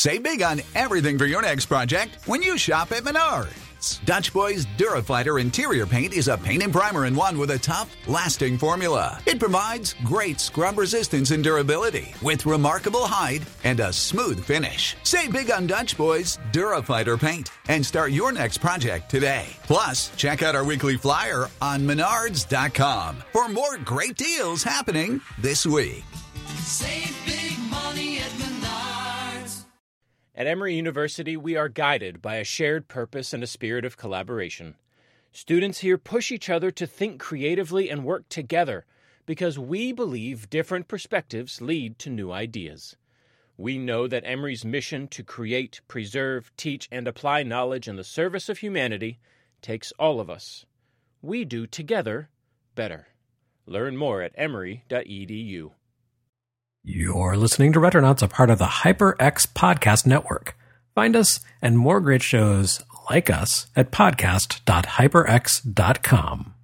Save big on everything for your next project when you shop at Menards. Dutch Boys Durafighter interior paint is a paint and primer in one with a tough, lasting formula. It provides great scrub resistance and durability with remarkable hide and a smooth finish. Save big on Dutch Boys Durafighter paint and start your next project today. Plus, check out our weekly flyer on Menards.com for more great deals happening this week. Save big money at Menards. At Emory University, we are guided by a shared purpose and a spirit of collaboration. Students here push each other to think creatively and work together because we believe different perspectives lead to new ideas. We know that Emory's mission to create, preserve, teach, and apply knowledge in the service of humanity takes all of us. We do together better. Learn more at emory.edu. You're listening to Retronauts, a part of the HyperX Podcast Network. Find us and more great shows like us at podcast.hyperx.com.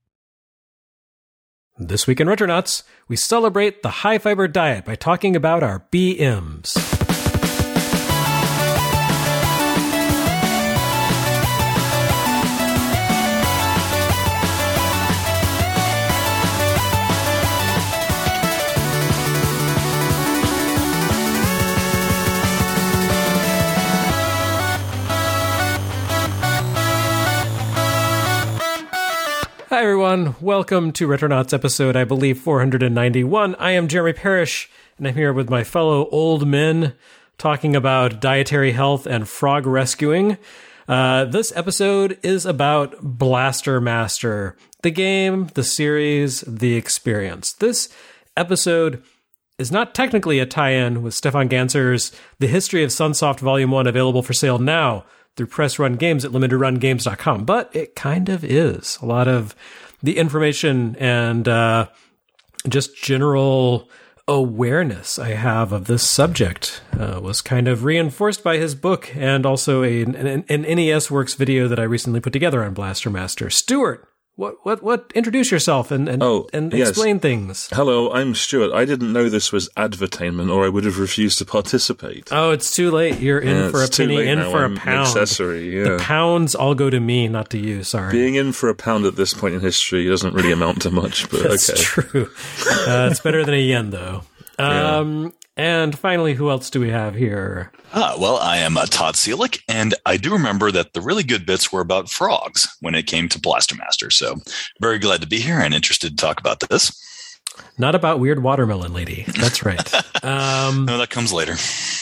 This week in Retronauts, we celebrate the high-fiber diet by talking about our BMs. Hi, everyone. Welcome to Retronauts episode, I believe, 491. I am Jeremy Parrish, and I'm here with my fellow old men talking about dietary health and frog rescuing. This episode is about Blaster Master, the game, the series, the experience. This episode is not technically a tie-in with Stefan Ganser's The History of Sunsoft Volume 1, available for sale now through Press Run Games at limitedrungames.com, but it kind of is. A lot of the information and just general awareness I have of this subject was kind of reinforced by his book and also an NES Works video that I recently put together on Blaster Master. Stuart, what? Introduce yourself and yes. Explain things. Hello, I'm Stuart. I didn't know this was advertainment, or I would have refused to participate. Oh, it's too late. You're in for a penny, in for a pound. Accessory, yeah. The pounds all go to me, not to you. Sorry. Being in for a pound at this point in history doesn't really amount to much, but That's okay. true. It's better than a yen, though. Yeah. And finally, who else do we have here? Well, I am Todd Seelick, and I do remember that the really good bits were about frogs when it came to Blaster Master. So very glad to be here and interested to talk about this. Not about weird watermelon lady. That's right. No, that comes later.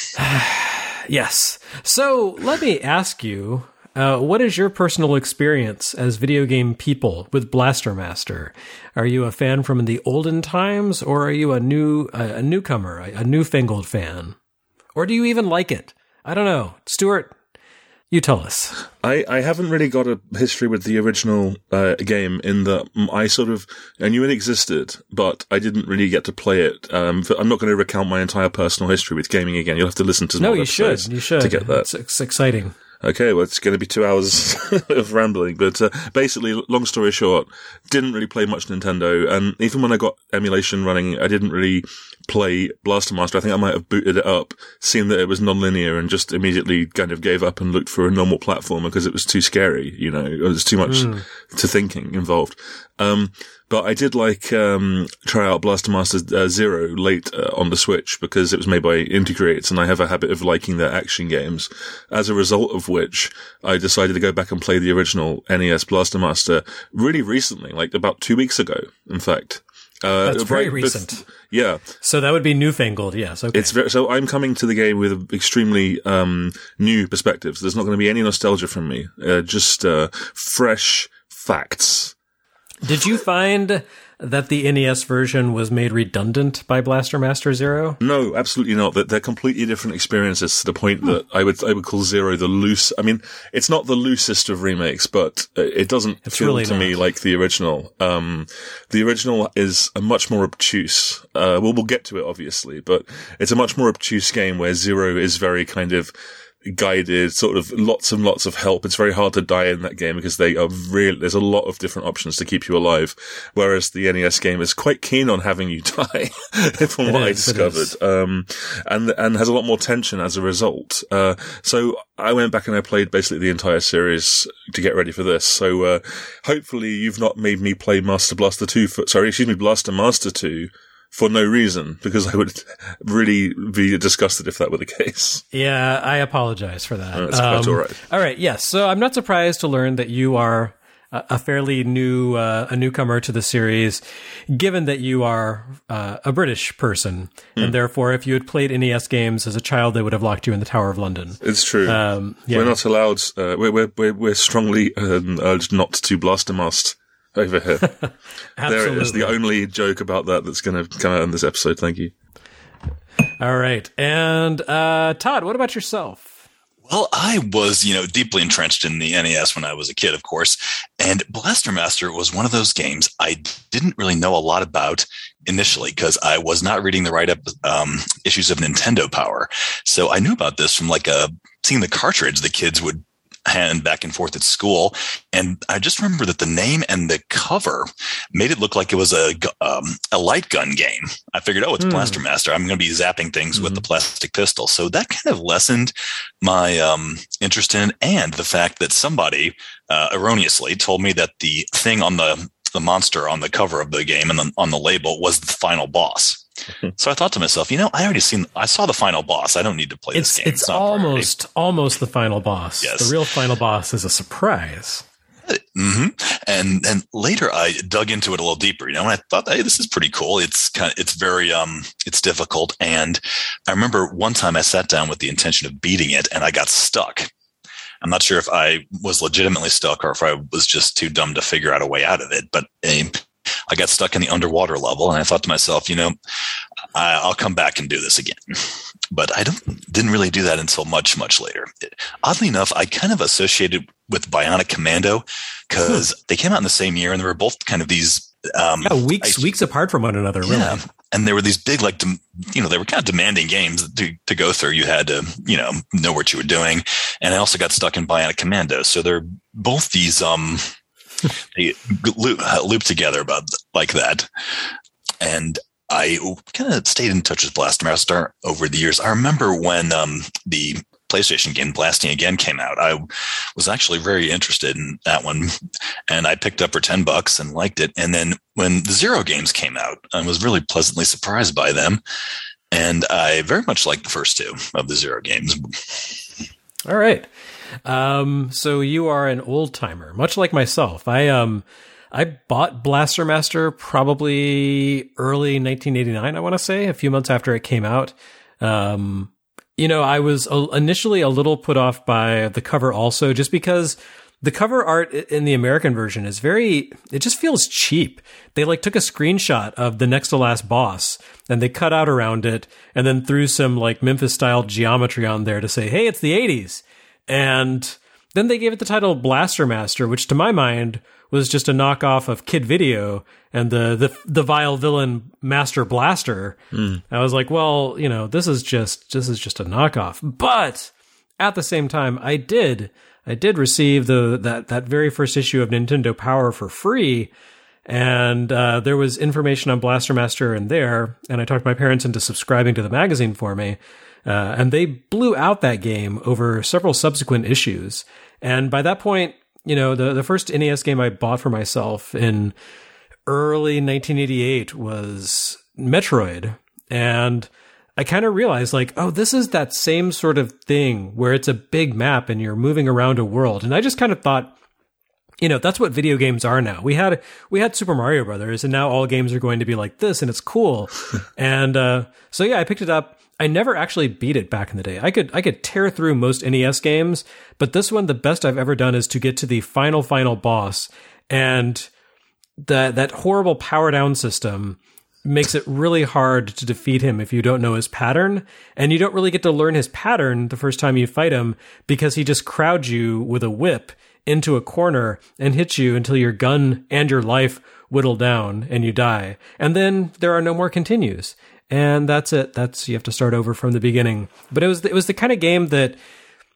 Yes. So let me ask you, what is your personal experience as video game people with Blaster Master? Are you a fan from the olden times, or are you a newcomer, a newfangled fan? Or do you even like it? I don't know. Stuart, you tell us. I haven't really got a history with the original game in that I knew it existed, but I didn't really get to play it. I'm not going to recount my entire personal history with gaming again. You'll have to listen to some episodes. You should. To get that. It's exciting. Okay, well, it's going to be 2 hours of rambling, but basically, long story short, didn't really play much Nintendo, and even when I got emulation running, I didn't really play Blaster Master. I think I might have booted it up, seen that it was non-linear, and just immediately kind of gave up and looked for a normal platformer because it was too scary, it was too much to thinking involved. But I did try out Blaster Master Zero late on the Switch because it was made by Integrate, and I have a habit of liking their action games. As a result of which, I decided to go back and play the original NES Blaster Master really recently, like about 2 weeks ago, in fact. That's very recent. Yeah. So that would be newfangled, yes. Okay. So I'm coming to the game with extremely new perspectives. There's not going to be any nostalgia from me. Just fresh facts. Did you find that the NES version was made redundant by Blaster Master Zero? No, absolutely not. They're completely different experiences to the point that I would call Zero the loose. I mean, it's not the loosest of remakes, but it doesn't feel really to me like the original. The original is a much more obtuse. We'll get to it obviously, but it's a much more obtuse game where Zero is very kind of guided, sort of lots and lots of help. It's very hard to die in that game because there's a lot of different options to keep you alive. Whereas the NES game is quite keen on having you die, from what I discovered. And has a lot more tension as a result. So I went back and I played basically the entire series to get ready for this. So, hopefully you've not made me play Blaster Master 2 for no reason, because I would really be disgusted if that were the case. Yeah, I apologize for that. That's quite all right. All right, yes. So I'm not surprised to learn that you are a fairly a newcomer to the series, given that you are a British person, and therefore, if you had played NES games as a child, they would have locked you in the Tower of London. It's true. We're not allowed. We're strongly urged not to Blaster Master over here. There it is. The only joke about that's going to come out in this episode. Thank you. All right. And Todd, what about yourself? Well, I was, deeply entrenched in the NES when I was a kid, of course. And Blaster Master was one of those games I didn't really know a lot about initially because I was not reading the right issues of Nintendo Power. So I knew about this from seeing the cartridge the kids would hand back and forth at school. And I just remember that the name and the cover made it look like it was a light gun game. I figured, it's Blaster Master. I'm going to be zapping things with the plastic pistol. So that kind of lessened my interest in it, and the fact that somebody erroneously told me that the thing on the monster on the cover of the game and on the label was the final boss. So I thought to myself, I saw the final boss. I don't need to play this game. It's almost the final boss. Yes. The real final boss is a surprise. Mm-hmm. And later I dug into it a little deeper, and I thought, hey, this is pretty cool. It's very, it's difficult. And I remember one time I sat down with the intention of beating it and I got stuck. I'm not sure if I was legitimately stuck or if I was just too dumb to figure out a way out of it, but I got stuck in the underwater level, and I thought to myself, I'll come back and do this again. But I didn't really do that until much, much later. Oddly enough, I kind of associated with Bionic Commando because they came out in the same year, and they were both kind of these weeks apart from one another, really. Yeah. And they were these big, they were kind of demanding games to go through. You had to, know what you were doing. And I also got stuck in Bionic Commando. So they're both these, they loop together about like that. And I kind of stayed in touch with Blaster Master over the years. I remember when the PlayStation game Blasting Again came out, I was actually very interested in that one, and I picked up for $10 and liked it. And then when the Zero games came out, I was really pleasantly surprised by them, and I very much liked the first two of the Zero games. All right. So you are an old timer, much like myself. I bought Blaster Master probably early 1989, I want to say, a few months after it came out. I was initially a little put off by the cover also, just because the cover art in the American version is it just feels cheap. They took a screenshot of the next to last boss and they cut out around it and then threw some Memphis style geometry on there to say, hey, it's the 80s. And then they gave it the title Blaster Master, which to my mind was just a knockoff of Kid Video and the vile villain Master Blaster. I was like, well, this is just a knockoff. But at the same time, I did receive that very first issue of Nintendo Power for free, and there was information on Blaster Master in there, and I talked my parents into subscribing to the magazine for me. And they blew out that game over several subsequent issues. And by that point, the first NES game I bought for myself in early 1988 was Metroid. And I kind of realized this is that same sort of thing where it's a big map and you're moving around a world. And I just kind of thought, that's what video games are now. We had Super Mario Brothers, and now all games are going to be like this, and it's cool. And so yeah, I picked it up. I never actually beat it back in the day. I could tear through most NES games, but this one, the best I've ever done is to get to the final boss, and that horrible power down system makes it really hard to defeat him if you don't know his pattern, and you don't really get to learn his pattern the first time you fight him because he just crowds you with a whip into a corner and hits you until your gun and your life whittle down and you die. And then there are no more continues. And that's it. You have to start over from the beginning. But it was the kind of game that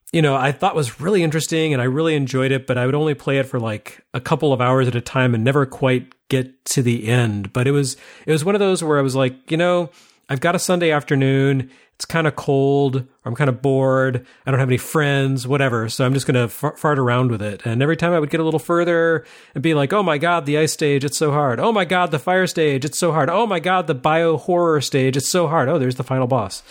I thought was really interesting and I really enjoyed it, but I would only play it for like a couple of hours at a time and never quite get to the end. But it was one of those where I was like, I've got a Sunday afternoon. It's kind of cold. Or I'm kind of bored. I don't have any friends, whatever. So I'm just going to fart around with it. And every time I would get a little further and be like, oh my God, the ice stage, it's so hard. Oh my God, the fire stage, it's so hard. Oh my God, the bio horror stage, it's so hard. Oh, there's the final boss.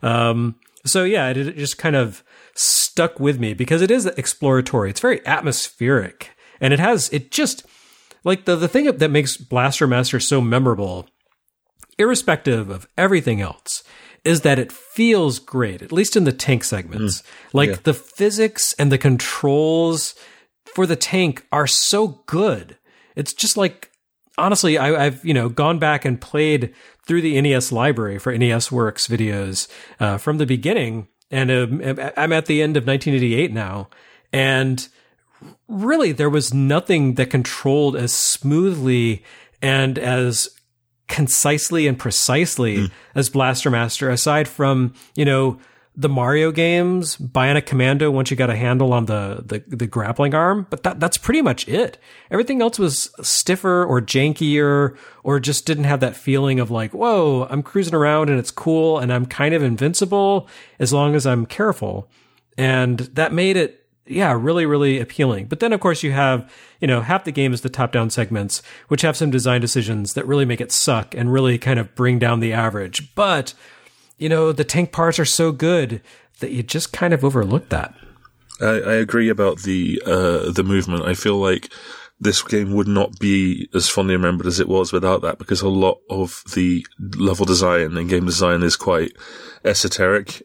So yeah, it just kind of stuck with me because it is exploratory. It's very atmospheric. And it just like the thing that makes Blaster Master so memorable, irrespective of everything else, is that it feels great, at least in the tank segments. The physics and the controls for the tank are so good. It's just like, honestly, I've gone back and played through the NES library for NES Works videos from the beginning, and I'm at the end of 1988 now, and really there was nothing that controlled as smoothly and as concisely and precisely as Blaster Master, aside from, the Mario games, Bionic Commando, once you got a handle on the grappling arm, but that's pretty much it. Everything else was stiffer or jankier, or just didn't have that feeling of like, whoa, I'm cruising around and it's cool and I'm kind of invincible as long as I'm careful. And that made it, really, really appealing. But then, of course, you have, half the game is the top-down segments, which have some design decisions that really make it suck and really kind of bring down the average. But, the tank parts are so good that you just kind of overlook that. I agree about the movement. I feel like this game would not be as fondly remembered as it was without that, because a lot of the level design and game design is quite esoteric.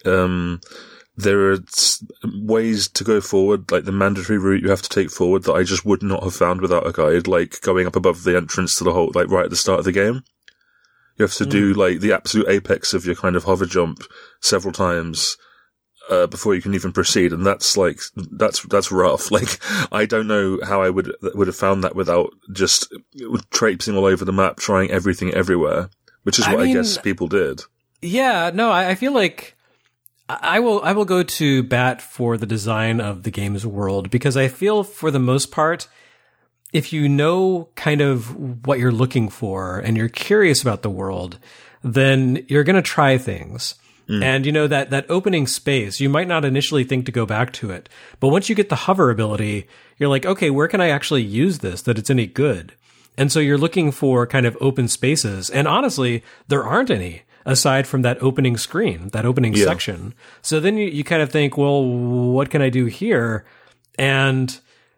There are ways to go forward, like the mandatory route you have to take forward, that I just would not have found without a guide, like going up above the entrance to the hole, like right at the start of the game. You have to do like the absolute apex of your kind of hover jump several times before you can even proceed, and that's rough. Like, I don't know how I would have found that without just traipsing all over the map, trying everything everywhere, which is what I guess people did. Yeah, no, I feel like I will go to bat for the design of the game's world, because I feel for the most part, if you know kind of what you're looking for and you're curious about the world, then you're going to try things. And that opening space, you might not initially think to go back to it, but once you get the hover ability, you're like, okay, where can I actually use this that it's any good? And so you're looking for kind of open spaces. And honestly, there aren't any, aside from that opening screen, that opening section. So then you kind of think, well, what can I do here? And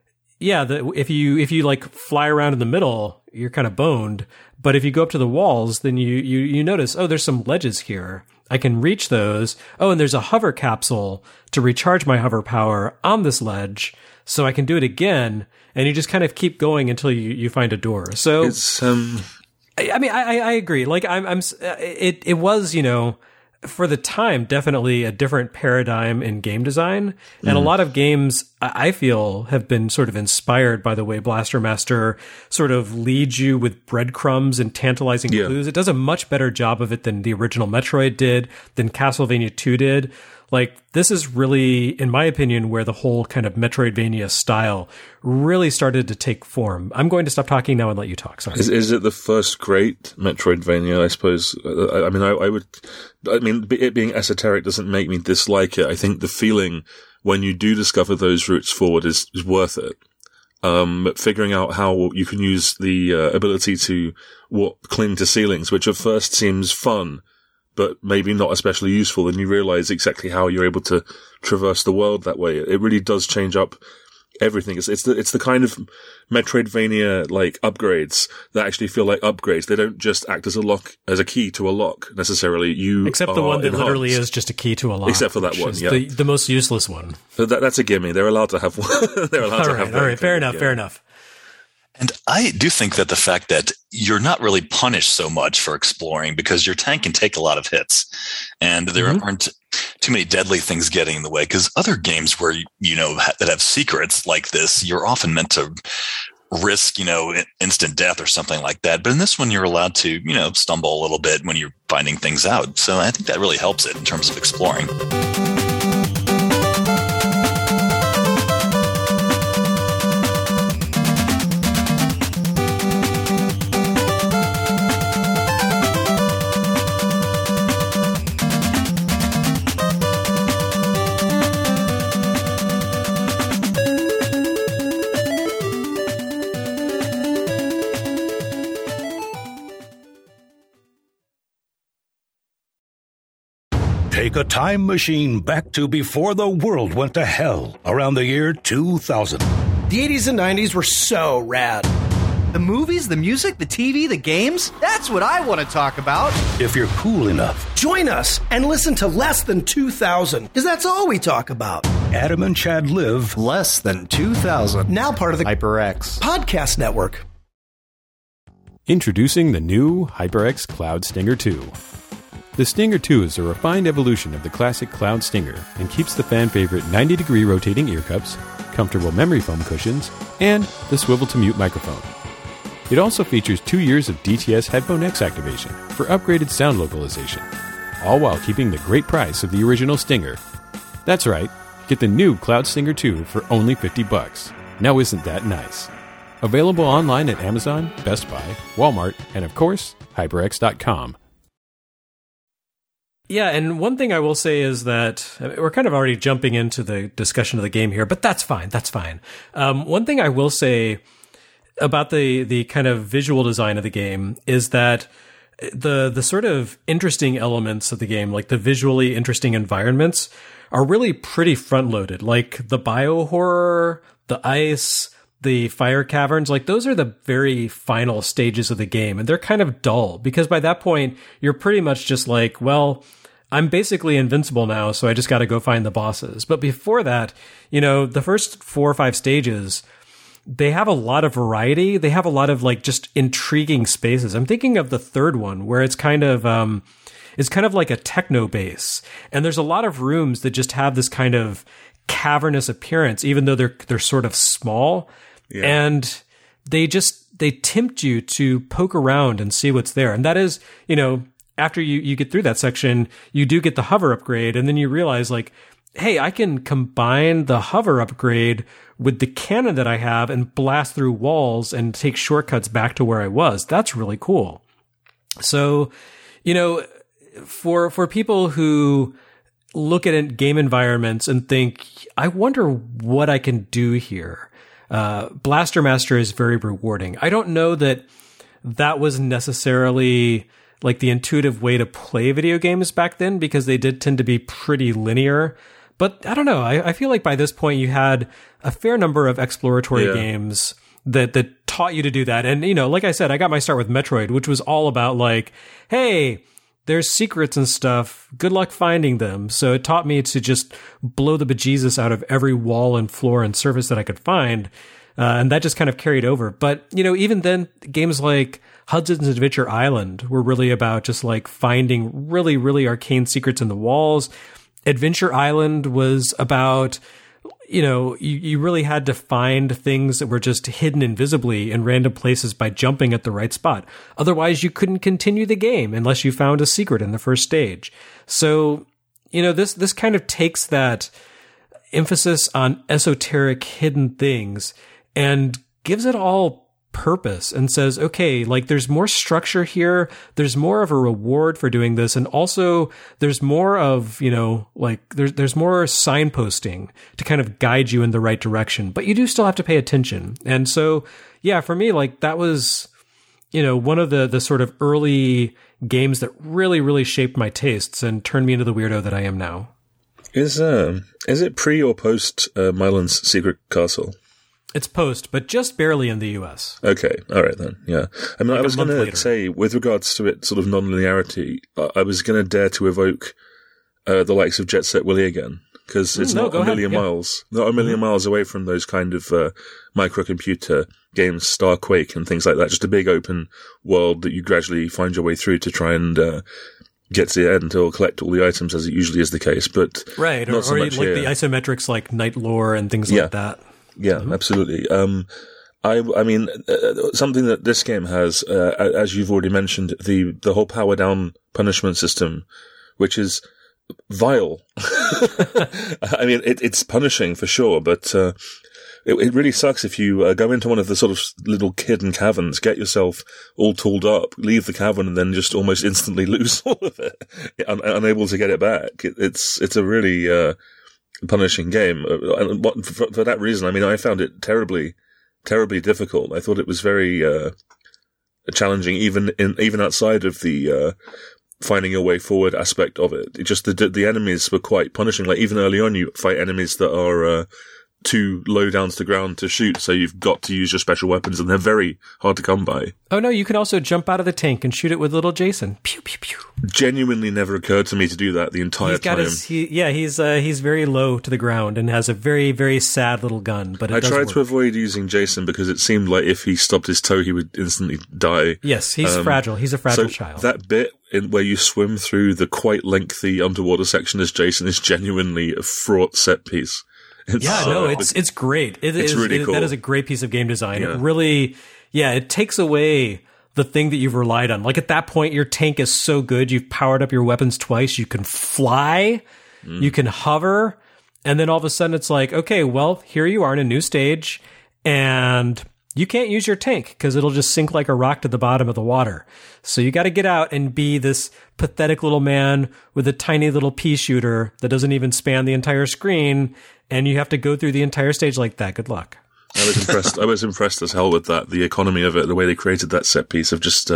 if you like fly around in the middle, you're kind of boned. But if you go up to the walls, then you notice, oh, there's some ledges here. I can reach those. Oh, and there's a hover capsule to recharge my hover power on this ledge, so I can do it again. And you just kind of keep going until you find a door. So it's I mean, I agree. Like it was, for the time, definitely a different paradigm in game design. And a lot of games, I feel, have been sort of inspired by the way Blaster Master sort of leads you with breadcrumbs and tantalizing clues. It does a much better job of it than the original Metroid did, than Castlevania 2 did. Like, this is really, in my opinion, where the whole kind of Metroidvania style really started to take form. I'm going to stop talking now and let you talk. Sorry. Is it the first great Metroidvania, I suppose? I mean, it being esoteric doesn't make me dislike it. I think the feeling when you do discover those routes forward is worth it. But figuring out how you can use the ability to cling to ceilings, which at first seems fun, but maybe not especially useful, and you realize exactly how you're able to traverse the world that way. It really does change up everything. It's the kind of Metroidvania like upgrades that actually feel like upgrades. They don't just act as a key to a lock necessarily. Except the one that literally is just a key to a lock. Except for that one, the most useless one. But that's a gimme. They're allowed to have one. They're allowed to have. All right, fair enough. And I do think that the fact that you're not really punished so much for exploring, because your tank can take a lot of hits and there aren't too many deadly things getting in the way. Because other games where, that have secrets like this, you're often meant to risk, instant death or something like that. But in this one, you're allowed to, stumble a little bit when you're finding things out. So I think that really helps it in terms of exploring. a time machine back to before the world went to hell around the year 2000. The 80s and 90s were so rad. The movies, the music, the TV, the games, that's what I want to talk about. If you're cool enough, join us and listen to Less Than 2000, because that's all we talk about. Adam and Chad live Less Than 2000. Now part of the HyperX Podcast Network. Introducing the new HyperX Cloud Stinger 2. The Stinger 2 is a refined evolution of the classic Cloud Stinger and keeps the fan-favorite 90-degree rotating ear cups, comfortable memory foam cushions, and the swivel-to-mute microphone. It also features 2 years of DTS Headphone X activation for upgraded sound localization, all while keeping the great price of the original Stinger. That's right, get the new Cloud Stinger 2 for only $50. Now isn't that nice? Available online at Amazon, Best Buy, Walmart, and of course, HyperX.com. Yeah, and one thing I will say is that we're kind of already jumping into the discussion of the game here, but that's fine. One thing I will say about the kind of visual design of the game is that the sort of interesting elements of the game, like the visually interesting environments, are really pretty front-loaded. Like the bio-horror, the ice, the fire caverns, like those are the very final stages of the game. And they're kind of dull because by that point, you're pretty much just like, well, I'm basically invincible now, so I just got to go find the bosses. But before that, the first 4 or 5 stages, they have a lot of variety. They have a lot of like just intriguing spaces. I'm thinking of the third one where it's kind of like a techno base. And there's a lot of rooms that just have this kind of cavernous appearance, even though they're sort of small. Yeah. And they tempt you to poke around and see what's there. And that is, after you get through that section, you do get the hover upgrade. And then you realize like, hey, I can combine the hover upgrade with the cannon that I have and blast through walls and take shortcuts back to where I was. That's really cool. So, for people who look at game environments and think, I wonder what I can do here. Blaster Master is very rewarding. I don't know that was necessarily like the intuitive way to play video games back then because they did tend to be pretty linear. But I don't know. I feel like by this point you had a fair number of exploratory games that taught you to do that. And, like I said, I got my start with Metroid, which was all about like, hey, there's secrets and stuff. Good luck finding them. So it taught me to just blow the bejesus out of every wall and floor and surface that I could find. And that just kind of carried over. But, even then, games like Hudson's Adventure Island were really about just like finding really, really arcane secrets in the walls. Adventure Island was about, you really had to find things that were just hidden invisibly in random places by jumping at the right spot. Otherwise, you couldn't continue the game unless you found a secret in the first stage. So, this kind of takes that emphasis on esoteric hidden things and gives it all purpose and says, okay, like there's more structure here. There's more of a reward for doing this. And also there's more of, there's more signposting to kind of guide you in the right direction, but you do still have to pay attention. And so, yeah, for me, like that was, one of the sort of early games that really, really shaped my tastes and turned me into the weirdo that I am now. Is it pre or post Mylan's Secret Castle? It's post, but just barely in the US. Okay, all right then, yeah. I mean, like I was going to say, with regards to its sort of non-linearity, I was going to dare to evoke the likes of Jet Set Willy again, because it's not a million miles away from those kind of microcomputer games, Star Quake and things like that. Just a big open world that you gradually find your way through to try and get to the end or collect all the items, as it usually is the case. But right, not so or much like here. the isometrics, like Night Lore and things like that. Yeah, absolutely. I mean, something that this game has, as you've already mentioned, the whole power down punishment system, which is vile. I mean, it's punishing for sure, but it really sucks if you go into one of the sort of little hidden caverns, get yourself all tooled up, leave the cavern, and then just almost instantly lose all of it, unable to get it back. It's a really punishing game. And for that reason, I mean, I found it terribly difficult. I thought it was very challenging, even outside of the finding a way forward aspect of it. It just, the enemies were quite punishing. Like, even early on, you fight enemies that are, too low down to the ground to shoot, so you've got to use your special weapons, and they're very hard to come by. Oh no, you can also jump out of the tank and shoot it with little Jason. Pew, pew, pew. Genuinely never occurred to me to do that the entire time. He's very low to the ground and has a very, very sad little gun, but I tried to avoid using Jason because it seemed like if he stubbed his toe, he would instantly die. Yes, he's fragile. He's a fragile child. That bit where you swim through the quite lengthy underwater section as Jason is genuinely a fraught set piece. It's great. It's really cool. That is a great piece of game design. Yeah. It really, it takes away the thing that you've relied on. Like, at that point, your tank is so good. You've powered up your weapons twice. You can fly, you can hover, and then all of a sudden it's like, okay, well, here you are in a new stage, and you can't use your tank because it'll just sink like a rock to the bottom of the water. So you got to get out and be this pathetic little man with a tiny little pea shooter that doesn't even span the entire screen, and you have to go through the entire stage like that. Good luck. I was impressed. I was impressed as hell with that. The economy of it, the way they created that set piece of just,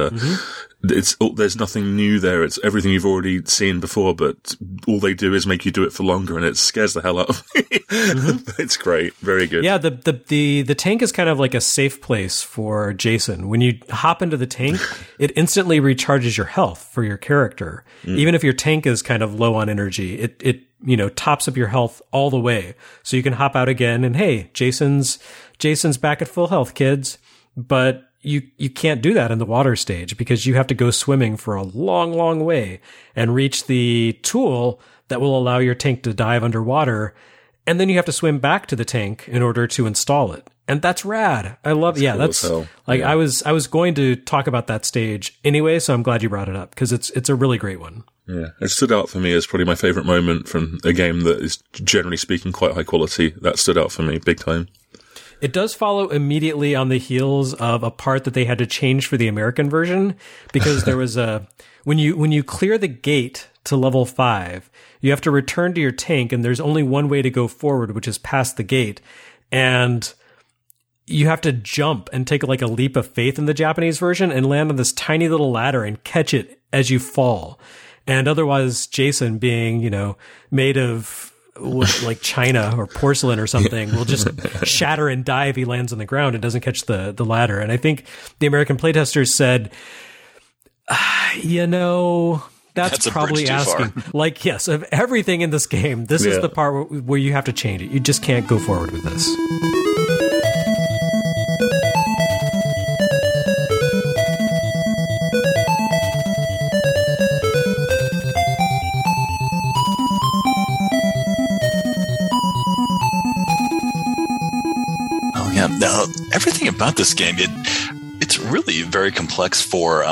there's nothing new there. It's everything you've already seen before, but all they do is make you do it for longer, and it scares the hell out of me. It's great. Very good. Yeah. The tank is kind of like a safe place for Jason. When you hop into the tank, it instantly recharges your health for your character. Even if your tank is kind of low on energy, it tops up your health all the way. So you can hop out again and, hey, Jason's back at full health, kids. But you can't do that in the water stage because you have to go swimming for a long, long way and reach the tool that will allow your tank to dive underwater. And then you have to swim back to the tank in order to install it. And that's rad. I love it. Yeah, that's like, I was going to talk about that stage anyway, so I'm glad you brought it up because it's a really great one. Yeah, it stood out for me as probably my favorite moment from a game that is, generally speaking, quite high quality. That stood out for me big time. It does follow immediately on the heels of a part that they had to change for the American version because there was when you clear the gate to level 5, you have to return to your tank, and there's only one way to go forward, which is past the gate, and you have to jump and take like a leap of faith in the Japanese version and land on this tiny little ladder and catch it as you fall. And otherwise, Jason, being, made of like china or porcelain or something, will just shatter and die if he lands on the ground and doesn't catch the ladder. And I think the American playtesters said, that's probably asking. Like, yes, of everything in this game, this is the part where you have to change it. You just can't go forward with this. Now, everything about this game, it's really very complex for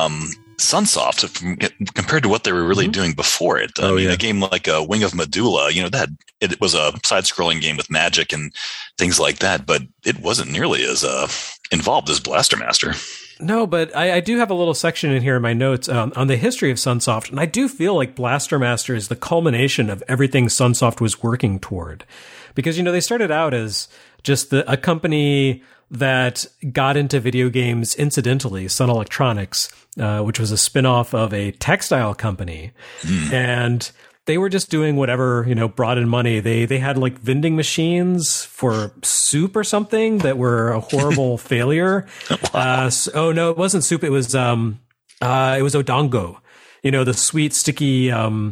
Sunsoft compared to what they were really doing before it. A game like Wing of Medulla, it was a side-scrolling game with magic and things like that, but it wasn't nearly as involved as Blaster Master. No, but I do have a little section in here in my notes on the history of Sunsoft, and I do feel like Blaster Master is the culmination of everything Sunsoft was working toward. Because, they started out as just a company that got into video games incidentally, Sun Electronics, which was a spinoff of a textile company. And they were just doing whatever, brought in money. They had like vending machines for soup or something that were a horrible failure. Wow. No, it wasn't soup. It was odongo, the sweet, sticky,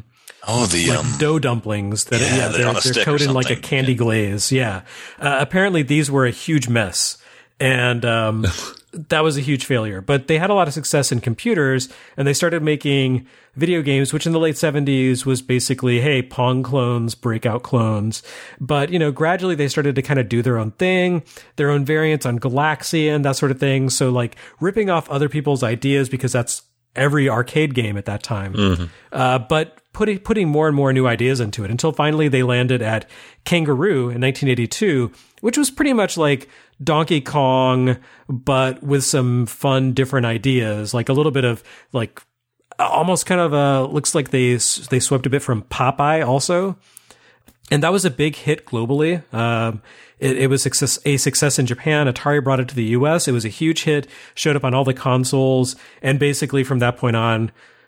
dough dumplings that they're coated in like a candy glaze. Yeah. Apparently these were a huge mess, and that was a huge failure. But they had a lot of success in computers, and they started making video games, which in the late 70s was basically, hey, Pong clones, Breakout clones. But, gradually they started to kind of do their own thing, their own variants on Galaxian, that sort of thing. So like ripping off other people's ideas, because that's every arcade game at that time. But putting more and more new ideas into it until finally they landed at Kangaroo in 1982, which was pretty much like Donkey Kong, but with some fun, different ideas, like a little bit of like almost kind of looks like they swept a bit from Popeye also. And that was a big hit globally. It was a success in Japan. Atari brought it to the US. It was a huge hit, showed up on all the consoles. And basically from that point on,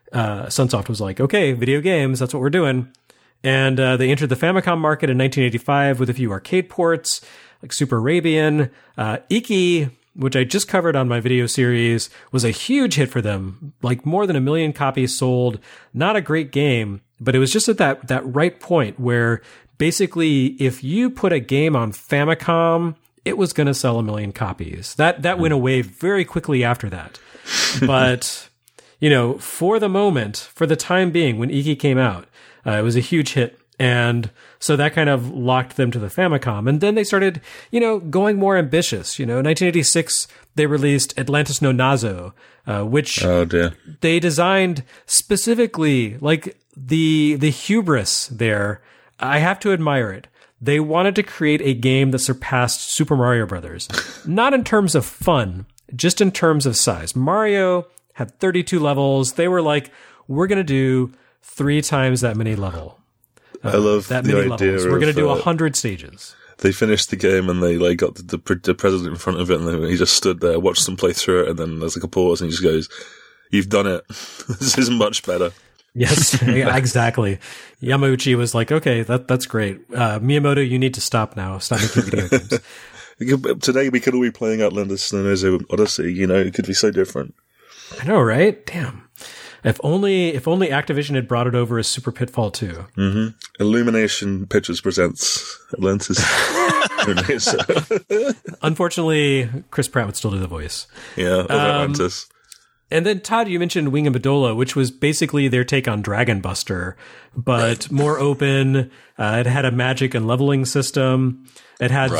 Sunsoft was like, okay, video games, that's what we're doing. And they entered the Famicom market in 1985 with a few arcade ports, like Super Arabian. Iki, which I just covered on my video series, was a huge hit for them, like more than 1 million copies sold. Not a great game, but it was just at that right point where basically if you put a game on Famicom, it was going to sell 1 million copies. That went away very quickly after that. But, for the moment, for the time being, when Iki came out, it was a huge hit. And so that kind of locked them to the Famicom. And then they started, going more ambitious. 1986, they released Atlantis no Nazo, which they designed specifically, like the hubris there. I have to admire it. They wanted to create a game that surpassed Super Mario Brothers, not in terms of fun, just in terms of size. Mario had 32 levels. They were like, we're going to do 3 times that many level. I love that the many idea. Levels. We're going to do 100 stages. They finished the game and they got the president in front of it, and he just stood there, watched them play through it, and then there's like a pause, and he just goes, "You've done it. This is much better." Yes, exactly. Yamauchi was like, "Okay, that's great. Miyamoto, you need to stop now. Stop making video games." Today we could all be playing Atlantis no Nazo Odyssey. It could be so different. I know, right? Damn. If only Activision had brought it over as Super Pitfall 2. Mm-hmm. Illumination Pictures presents Atlantis. Unfortunately, Chris Pratt would still do the voice. Yeah, of Atlantis. And then, Todd, you mentioned Wing and Badola, which was basically their take on Dragon Buster, but more open. It had a magic and leveling system. It had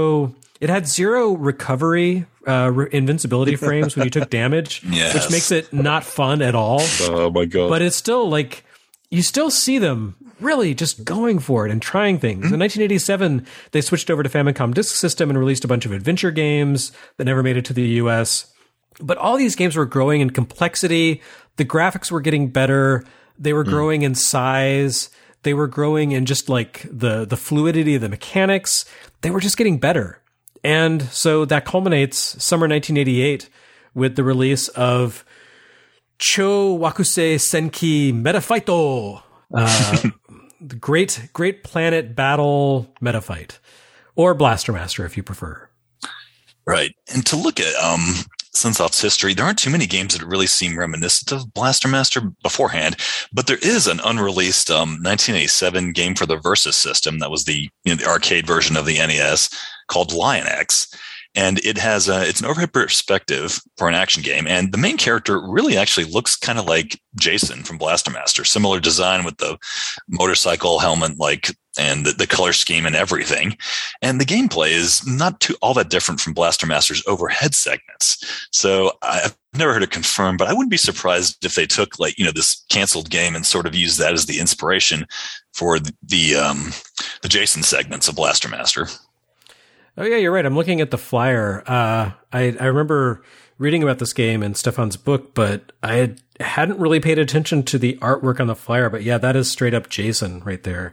zero recovery, invincibility frames when you took damage, which makes it not fun at all. Oh my God. But it's still like, you still see them really just going for it and trying things. In 1987, they switched over to Famicom Disk System and released a bunch of adventure games that never made it to the US. But all these games were growing in complexity. The graphics were getting better. They were growing in size. They were growing in just like the fluidity of the mechanics. They were just getting better. And so that culminates summer 1988 with the release of Cho Wakusei Senki Metafighto, the great planet battle metafight, or Blaster Master if you prefer. Right. And to look at Sunsoft's history, there aren't too many games that really seem reminiscent of Blaster Master beforehand, but there is an unreleased 1987 game for the Versus system that was the arcade version of the NES called Lion X. And it has it's an overhead perspective for an action game. And the main character really actually looks kind of like Jason from Blaster Master. Similar design with the motorcycle helmet, and the color scheme and everything. And the gameplay is not all that different from Blaster Master's overhead segments. So I've never heard it confirmed, but I wouldn't be surprised if they took this canceled game and sort of used that as the inspiration for the Jason segments of Blaster Master. Oh yeah, you're right. I'm looking at the flyer. I remember reading about this game in Stefan's book, but I hadn't really paid attention to the artwork on the flyer. But yeah, that is straight up Jason right there.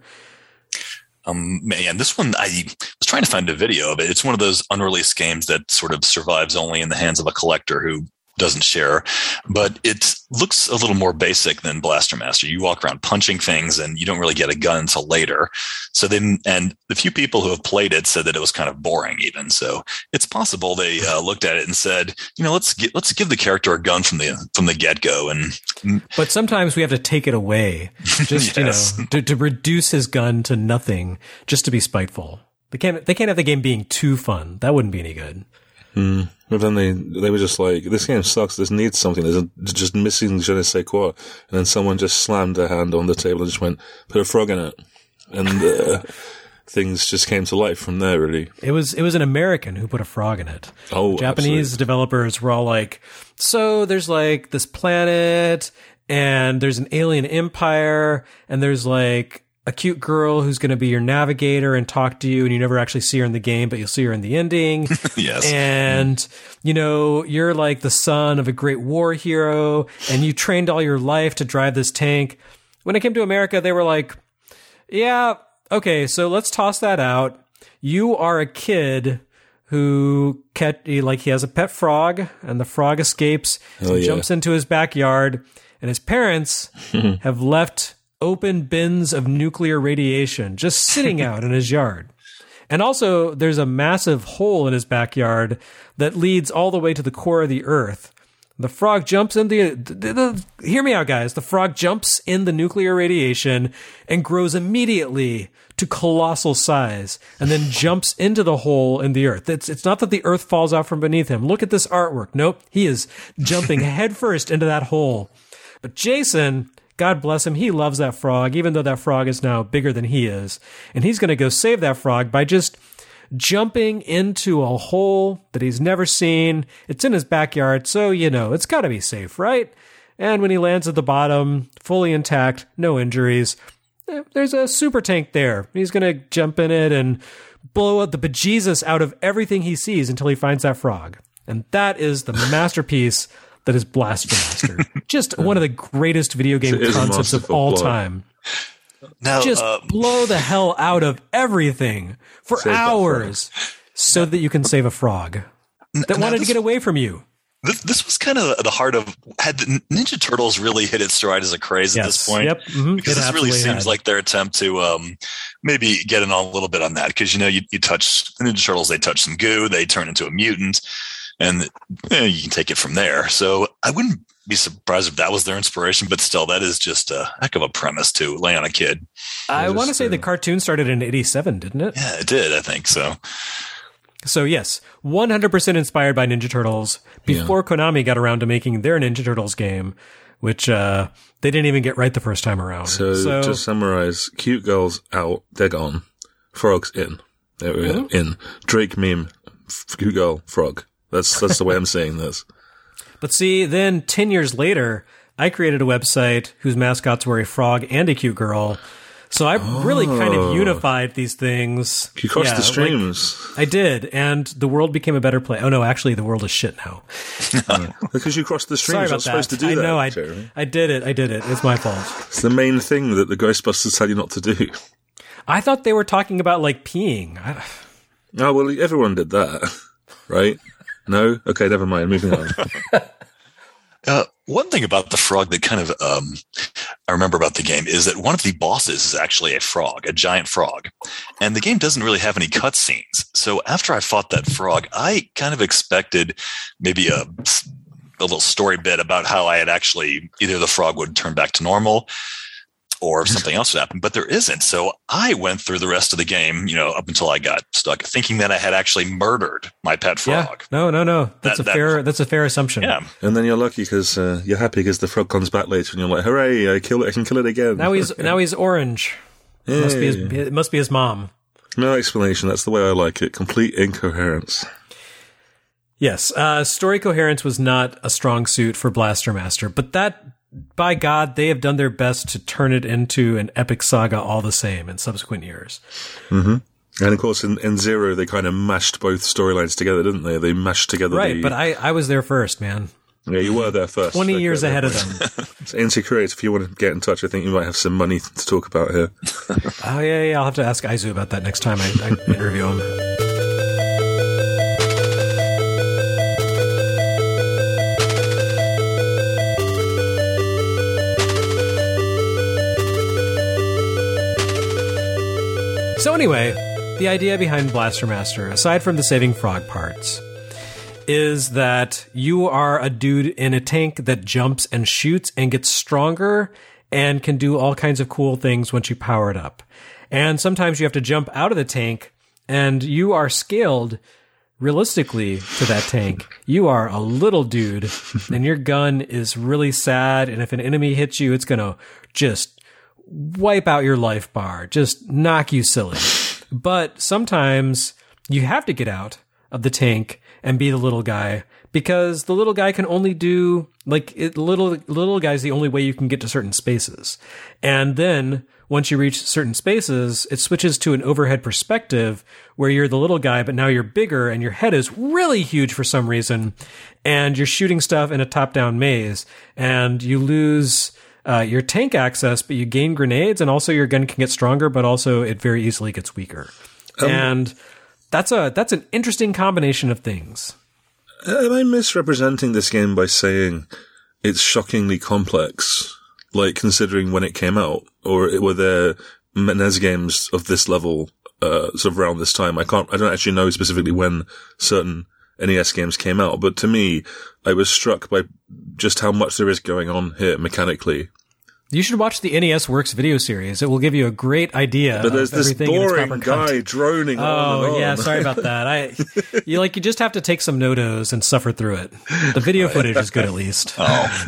Man, this one, I was trying to find a video of it. It's one of those unreleased games that sort of survives only in the hands of a collector who doesn't share, but it looks a little more basic than Blaster Master. You walk around punching things and you don't really get a gun until later. So and the few people who have played it said that it was kind of boring even. So it's possible they looked at it and said, let's give the character a gun from the get-go. But sometimes we have to take it away just, to reduce his gun to nothing just to be spiteful. They can't have the game being too fun. That wouldn't be any good. But then they were just like, this game sucks, this needs something, there's just missing je ne sais quoi. And then someone just slammed their hand on the table and just went, put a frog in it. And things just came to life from there, really. It was an American who put a frog in it. Oh, Japanese absolutely. Developers were all like, so there's like this planet, and there's an alien empire, and there's like a cute girl who's going to be your navigator and talk to you, and you never actually see her in the game, but you'll see her in the ending. Yes. And, you're like the son of a great war hero, and you trained all your life to drive this tank. When it came to America, they were like, yeah, okay, so let's toss that out. You are a kid who he has a pet frog, and the frog escapes, jumps into his backyard, and his parents have left open bins of nuclear radiation just sitting out in his yard. And also, there's a massive hole in his backyard that leads all the way to the core of the earth. The frog jumps in hear me out, guys. The frog jumps in the nuclear radiation and grows immediately to colossal size and then jumps into the hole in the earth. It's not that the earth falls out from beneath him. Look at this artwork. Nope. He is jumping headfirst into that hole. But Jason, God bless him, he loves that frog, even though that frog is now bigger than he is. And he's going to go save that frog by just jumping into a hole that he's never seen. It's in his backyard, so, it's got to be safe, right? And when he lands at the bottom, fully intact, no injuries, there's a super tank there. He's going to jump in it and blow up the bejesus out of everything he sees until he finds that frog. And that is the masterpiece that is Blaster Master. Just one of the greatest video game concepts of all time. Now, just blow the hell out of everything for hours so that you can save a frog that wanted to get away from you. This was kind of the heart of, had the Ninja Turtles really hit its stride as a craze at this point? Yep. Mm-hmm. Because this really seems like their attempt to maybe get in a little bit on that. Because, you touch the Ninja Turtles, they touch some goo, they turn into a mutant, and you can take it from there. So I wouldn't be surprised if that was their inspiration, but still, that is just a heck of a premise to lay on a kid. I want to say the cartoon started in 87, didn't it? Yeah, it did, I think so. So yes, 100% inspired by Ninja Turtles before Konami got around to making their Ninja Turtles game, which they didn't even get right the first time around. So to summarize, cute girls out, they're gone. Frogs in. There we go. In. Drake meme, cute girl, frog. That's the way I'm saying this. But see, then 10 years later, I created a website whose mascots were a frog and a cute girl. So I really kind of unified these things. You crossed the streams. I did, and the world became a better place. Oh no, actually, the world is shit now. Because you crossed the streams. Sorry about You're supposed to do that. I know, I did it. It's my fault. It's the main thing that the Ghostbusters tell you not to do. I thought they were talking about, peeing. Oh, well, everyone did that, right? No? Okay, never mind. Moving on. One thing about the frog that kind of I remember about the game is that one of the bosses is actually a frog, a giant frog. And the game doesn't really have any cutscenes. So after I fought that frog, I kind of expected maybe a little story bit about how I had actually either the frog would turn back to normal or something else would happen, but there isn't. So I went through the rest of the game, up until I got stuck, thinking that I had actually murdered my pet frog. Yeah. No. That's a fair assumption. Yeah. And then you're lucky because you're happy because the frog comes back later, and you're like, "Hooray! I can kill it again." Now he's orange. It must be his mom. No explanation. That's the way I like it. Complete incoherence. Yes, story coherence was not a strong suit for Blaster Master, but that. By God, they have done their best to turn it into an epic saga all the same in subsequent years. Mm-hmm. And of course, in Zero, they kind of mashed both storylines together, didn't they? They mashed together. Right, but I was there first, man. Yeah, you were there first. 20 years ahead of them. So, NC Creates, if you want to get in touch, I think you might have some money to talk about here. Oh, yeah. I'll have to ask Aizu about that next time I interview him. So anyway, the idea behind Blaster Master, aside from the saving frog parts, is that you are a dude in a tank that jumps and shoots and gets stronger and can do all kinds of cool things once you power it up. And sometimes you have to jump out of the tank and you are scaled realistically to that tank. You are a little dude and your gun is really sad, and if an enemy hits you, it's going to just wipe out your life bar, just knock you silly. But sometimes you have to get out of the tank and be the little guy, because the little guy can only do little guy's the only way you can get to certain spaces. And then once you reach certain spaces, it switches to an overhead perspective where you're the little guy, but now you're bigger and your head is really huge for some reason. And you're shooting stuff in a top-down maze, and you lose your tank access, but you gain grenades, and also your gun can get stronger, but also it very easily gets weaker. And that's an interesting combination of things. Am I misrepresenting this game by saying it's shockingly complex. Like, considering when it came out, or were there NES games of this level, sort of around this time? I don't actually know specifically when certain NES games came out, but to me, I was struck by just how much there is going on here mechanically. You should watch the NES Works video series. It will give you a great idea. But there's of this everything boring in its guy proper droning on and on. Oh, yeah, sorry about that. You just have to take some notos and suffer through it. The video footage is good, at least.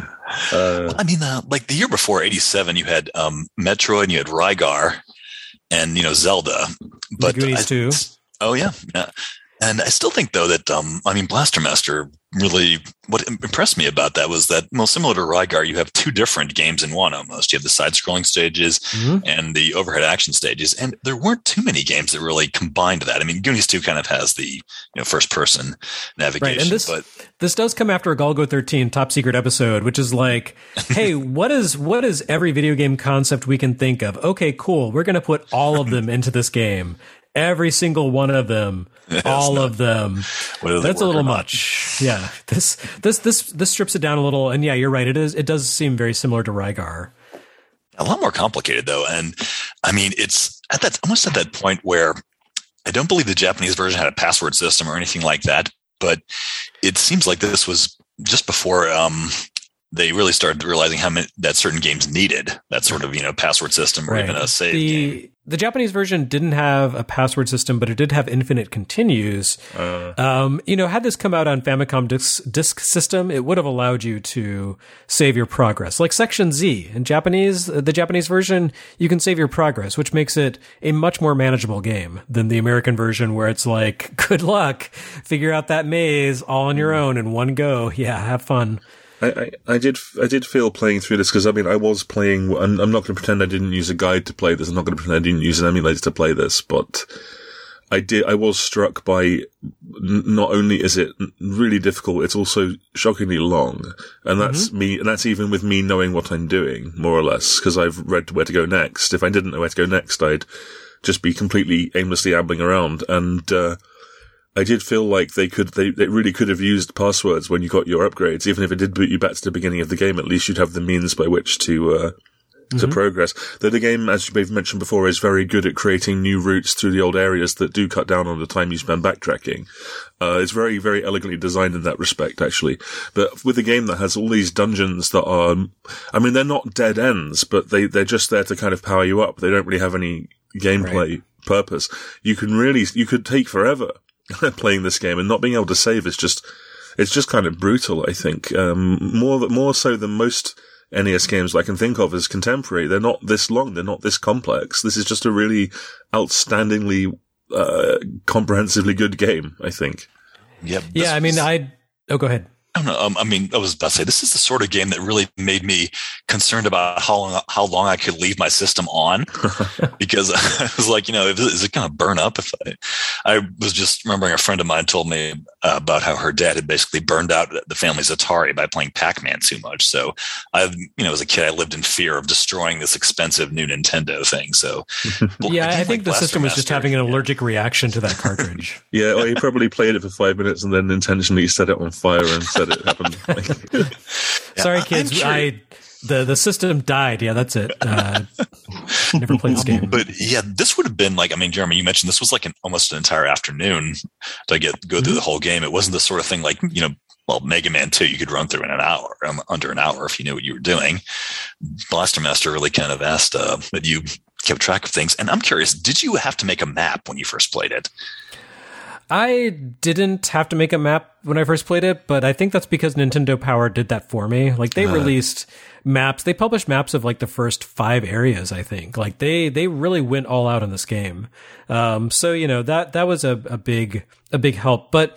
Well, I mean, like the year before, 87, you had Metroid and you had Rygar and, Zelda. But the Goonies too. Oh, yeah. And I still think, though, that, Blaster Master really, what impressed me about that was that, well, similar to Rygar, you have two different games in one almost. You have the side-scrolling stages and the overhead action stages. And there weren't too many games that really combined that. I mean, Goonies 2 kind of has the first-person navigation. Right, and this does come after a Golgo 13 top secret episode, which is like, hey, what is every video game concept we can think of? Okay, cool. We're going to put all of them into this game. Every single one of them, all of them. That's a little much. Yeah. This strips it down a little. And yeah, you're right. It does seem very similar to Rygar. A lot more complicated though. And I mean, it's almost at that point where I don't believe the Japanese version had a password system or anything like that, but it seems like this was just before, they really started realizing how many that certain games needed that sort of, password system or even a save game. The Japanese version didn't have a password system, but it did have infinite continues. Had this come out on Famicom disk system, it would have allowed you to save your progress. Like Section Z in the Japanese version, you can save your progress, which makes it a much more manageable game than the American version, where it's like, good luck, figure out that maze all on your own in one go. Yeah, have fun. I did feel playing through this because I was playing, and I'm not going to pretend I didn't use a guide to play this. I'm not going to pretend I didn't use an emulator to play this, but I was struck by not only is it really difficult, it's also shockingly long. And that's and that's even with me knowing what I'm doing, more or less, because I've read where to go next. If I didn't know where to go next, I'd just be completely aimlessly ambling around. And, I did feel like they really could have used passwords when you got your upgrades. Even if it did boot you back to the beginning of the game, at least you'd have the means by which to progress. Though the game, as you've mentioned before, is very good at creating new routes through the old areas that do cut down on the time you spend backtracking. It's very, very elegantly designed in that respect, actually. But with a game that has all these dungeons that are, they're not dead ends, but they're just there to kind of power you up. They don't really have any gameplay purpose. You could take forever playing this game, and not being able to save it's just kind of brutal, I think. More so than most NES games I can think of as contemporary. They're not this long, they're not this complex. This is just a really outstandingly, comprehensively good game, I think. Yeah. Go ahead. I don't know. I was about to say, this is the sort of game that really made me concerned about how long I could leave my system on, because I was like, is it going to burn up? I was just remembering a friend of mine told me about how her dad had basically burned out the family's Atari by playing Pac-Man too much. So as a kid, I lived in fear of destroying this expensive new Nintendo thing. So I think the system was just having an allergic reaction to that cartridge. Yeah, well, he probably played it for 5 minutes and then intentionally set it on fire and said it happened. Sorry, kids. The system died. Yeah, that's it. Never played this game. But yeah, this would have been like, Jeremy, you mentioned this was like almost an entire afternoon to go through the whole game. It wasn't the sort of thing like, Mega Man 2, you could run through in an hour, under an hour if you knew what you were doing. Blaster Master really kind of asked that you kept track of things. And I'm curious, did you have to make a map when you first played it? I didn't have to make a map when I first played it, but I think that's because Nintendo Power did that for me. Like, they released maps. They published maps of like the first 5 areas, I think. Like, they really went all out on this game. So, that was a big help. But,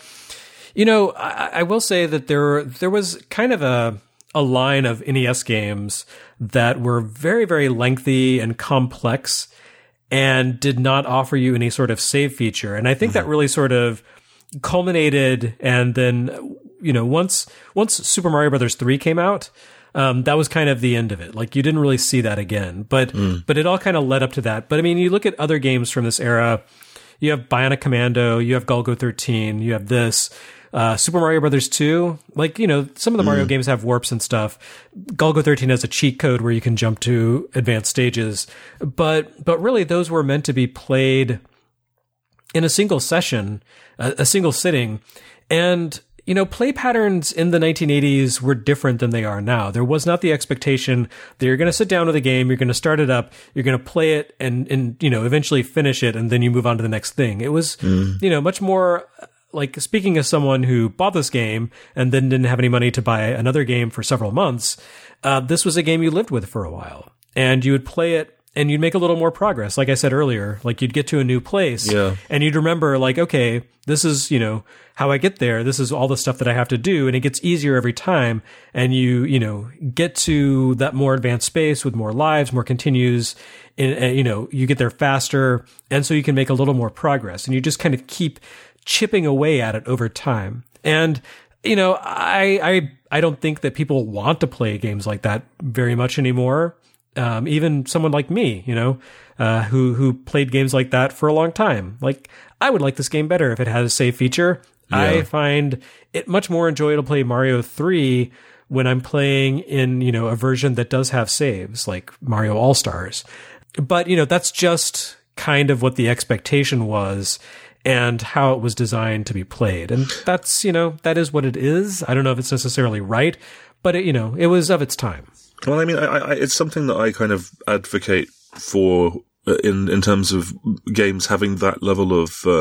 I will say that there was kind of a line of NES games that were very, very lengthy and complex, and did not offer you any sort of save feature. And I think that really sort of culminated. And then, once Super Mario Brothers 3 came out, that was kind of the end of it. Like, you didn't really see that again, but it all kind of led up to that. But you look at other games from this era, you have Bionic Commando, you have Golgo 13, you have this. Super Mario Brothers 2, like, some of the Mario games have warps and stuff. Golgo 13 has a cheat code where you can jump to advanced stages. But really, those were meant to be played in a single session, a single sitting. And, play patterns in the 1980s were different than they are now. There was not the expectation that you're going to sit down with a game, you're going to start it up, you're going to play it and eventually finish it, and then you move on to the next thing. It was, much more like, speaking as someone who bought this game and then didn't have any money to buy another game for several months, this was a game you lived with for a while. And you would play it and you'd make a little more progress. Like I said earlier, like you'd get to a new place and you'd remember like, okay, this is, how I get there. This is all the stuff that I have to do. And it gets easier every time. And you get to that more advanced space with more lives, more continues, and, you get there faster. And so you can make a little more progress and you just kind of keep chipping away at it over time. And, I don't think that people want to play games like that very much anymore. Even someone like me, who played games like that for a long time. Like, I would like this game better if it had a save feature. Yeah. I find it much more enjoyable to play Mario 3 when I'm playing in, a version that does have saves, like Mario All-Stars. But, that's just kind of what the expectation was and how it was designed to be played. And that's, that is what it is. I don't know if it's necessarily right, but it was of its time. Well, I mean, it's something that I kind of advocate for in terms of games having that level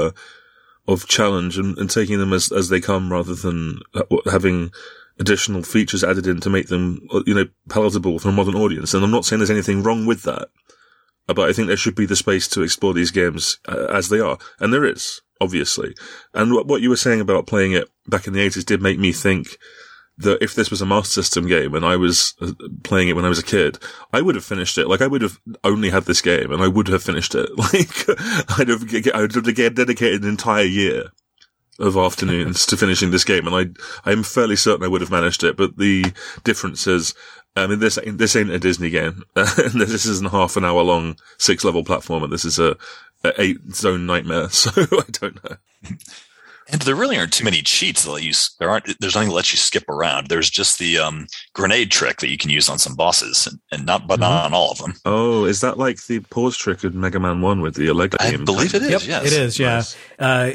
of challenge and taking them as they come rather than having additional features added in to make them, palatable for a modern audience. And I'm not saying there's anything wrong with that, but I think there should be the space to explore these games as they are. And there is, obviously. And what you were saying about playing it back in the 80s did make me think that if this was a Master System game and I was playing it when I was a kid, I would have finished it. Like, I would have only had this game and I would have finished it. Like, I'd have dedicated an entire year of afternoons to finishing this game, and I'm fairly certain I would have managed it. But the difference is, this ain't a Disney game. This isn't half an hour long 6-level platformer. This is a 8-zone nightmare. So I don't know. And there really aren't too many cheats that let you. There's nothing that lets you skip around. There's just the grenade trick that you can use on some bosses, and not on all of them. Oh, is that like the pause trick in Mega Man 1 with the Lego game? I believe it is. Yep, yes, it is. Yeah, nice.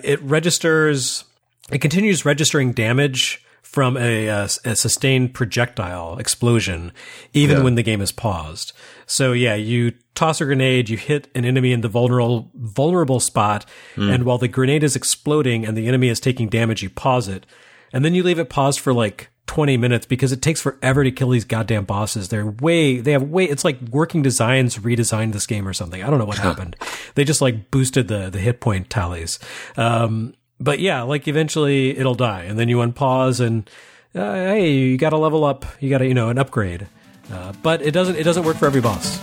It continues registering damage from a sustained projectile explosion, even when the game is paused. So yeah, you toss a grenade, you hit an enemy in the vulnerable spot, and while the grenade is exploding and the enemy is taking damage, you pause it, and then you leave it paused for like 20 minutes because it takes forever to kill these goddamn bosses. It's like Working Designs redesigned this game or something. I don't know what happened. They just like boosted the hit point tallies. But yeah, like eventually it'll die, and then you unpause and hey, you got to level up. You got to an upgrade. But it doesn't work for every boss.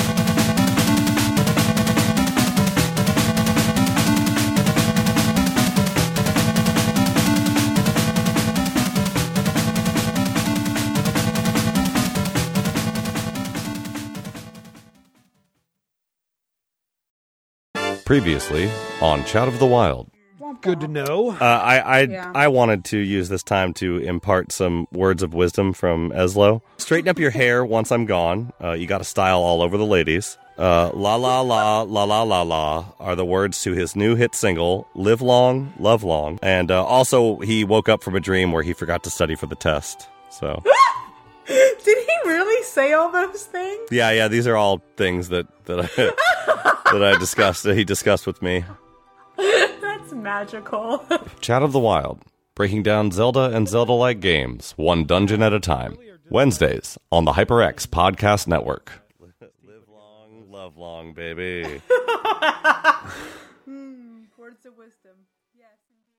Previously on Chat of the Wild. Good to know. I wanted to use this time to impart some words of wisdom from Eslo. Straighten up your hair once I'm gone. You got a style all over the ladies. La la la la la la la are the words to his new hit single, Live Long, Love Long. And also, he woke up from a dream where he forgot to study for the test. So... Did he really say all those things? Yeah, these are all things that I discussed, that he discussed with me. That's magical. Chat of the Wild, breaking down Zelda and Zelda-like games, one dungeon at a time. Wednesdays on the HyperX Podcast Network. Live long, love long, baby. Words of wisdom. Yes.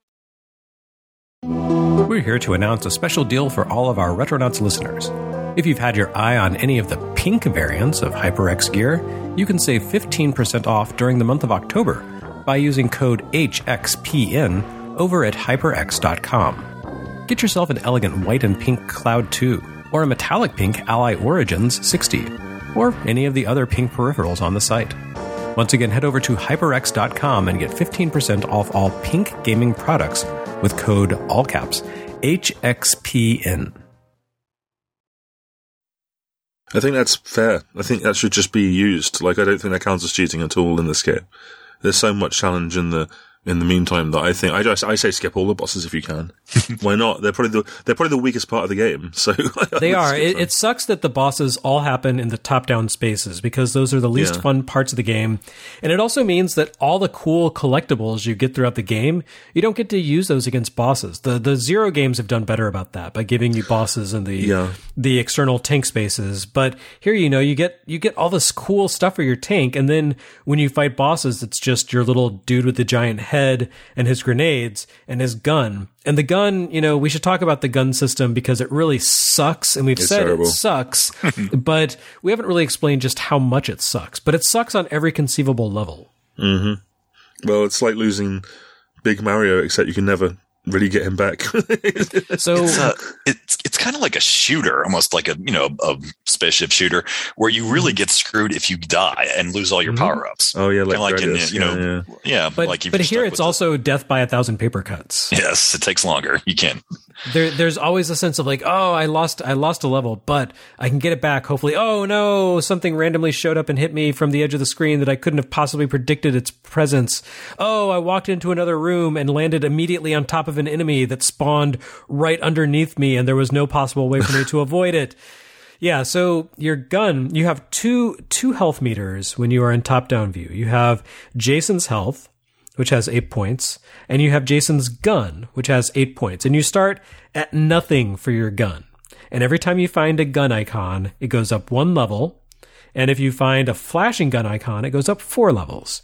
We're here to announce a special deal for all of our Retronauts listeners. If you've had your eye on any of the pink variants of HyperX gear, you can save 15% off during the month of October by using code HXPN over at HyperX.com. Get yourself an elegant white and pink Cloud 2, or a metallic pink Ally Origins 60, or any of the other pink peripherals on the site. Once again, head over to HyperX.com and get 15% off all pink gaming products with code all caps HXPN. I think that's fair. I think that should just be used. Like, I don't think that counts as cheating at all in this game. There's so much challenge in the meantime that I think I say skip all the bosses if you can. Why not? They're probably the weakest part of the game. So they are. It sucks that the bosses all happen in the top-down spaces because those are the least fun parts of the game, and it also means that all the cool collectibles you get throughout the game, you don't get to use those against bosses. The Zero games have done better about that by giving you bosses in the external tank spaces. But here, you get all this cool stuff for your tank, and then when you fight bosses, it's just your little dude with the giant head and his grenades and his gun. And the gun, we should talk about the gun system because it really sucks. And it's terrible. It sucks, but we haven't really explained just how much it sucks. But it sucks on every conceivable level. Mm-hmm. Well, it's like losing Big Mario, except you can never really get him back. So it's kind of like a shooter, almost like a spaceship shooter, where you really get screwed if you die and lose all your power ups. Oh yeah, But here it's also death by 1,000 paper cuts. Yes, it takes longer. You can. There's always a sense of like, oh, I lost a level, but I can get it back. Hopefully, oh no, something randomly showed up and hit me from the edge of the screen that I couldn't have possibly predicted its presence. Oh, I walked into another room and landed immediately on top of an enemy that spawned right underneath me, and there was no possible way for me to avoid it. Yeah, so your gun, you have two health meters when you are in top-down view. You have Jason's health, which has 8 points, and you have Jason's gun, which has 8 points. And you start at nothing for your gun. And every time you find a gun icon, it goes up 1 level. And if you find a flashing gun icon, it goes up 4 levels.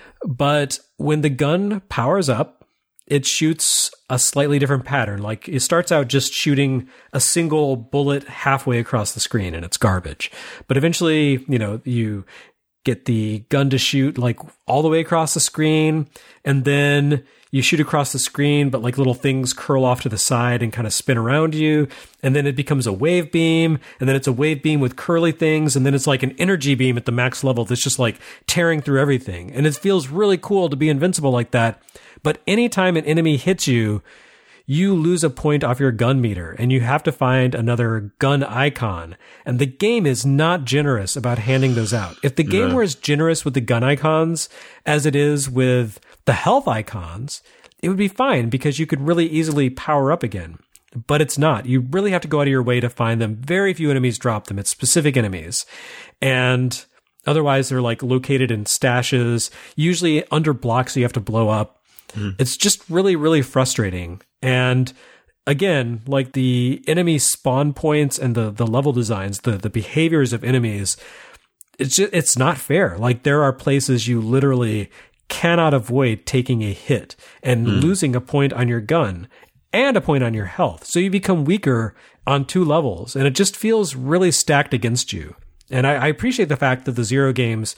But when the gun powers up, it shoots a slightly different pattern. Like, it starts out just shooting a single bullet halfway across the screen, and it's garbage. But eventually, you get the gun to shoot like all the way across the screen, and then you shoot across the screen, but like little things curl off to the side and kind of spin around you, and then it becomes a wave beam, and then it's a wave beam with curly things, and then it's like an energy beam at the max level that's just like tearing through everything. And it feels really cool to be invincible like that. But anytime an enemy hits you, you lose a point off your gun meter, and you have to find another gun icon. And the game is not generous about handing those out. If the game were as generous with the gun icons as it is with the health icons, it would be fine because you could really easily power up again. But it's not. You really have to go out of your way to find them. Very few enemies drop them. It's specific enemies. And otherwise, they're like located in stashes, usually under blocks you have to blow up. It's just really, really frustrating. And again, like the enemy spawn points and the level designs, the behaviors of enemies, it's not fair. Like, there are places you literally cannot avoid taking a hit and losing a point on your gun and a point on your health. So you become weaker on 2 levels, and it just feels really stacked against you. And I appreciate the fact that the Zero games,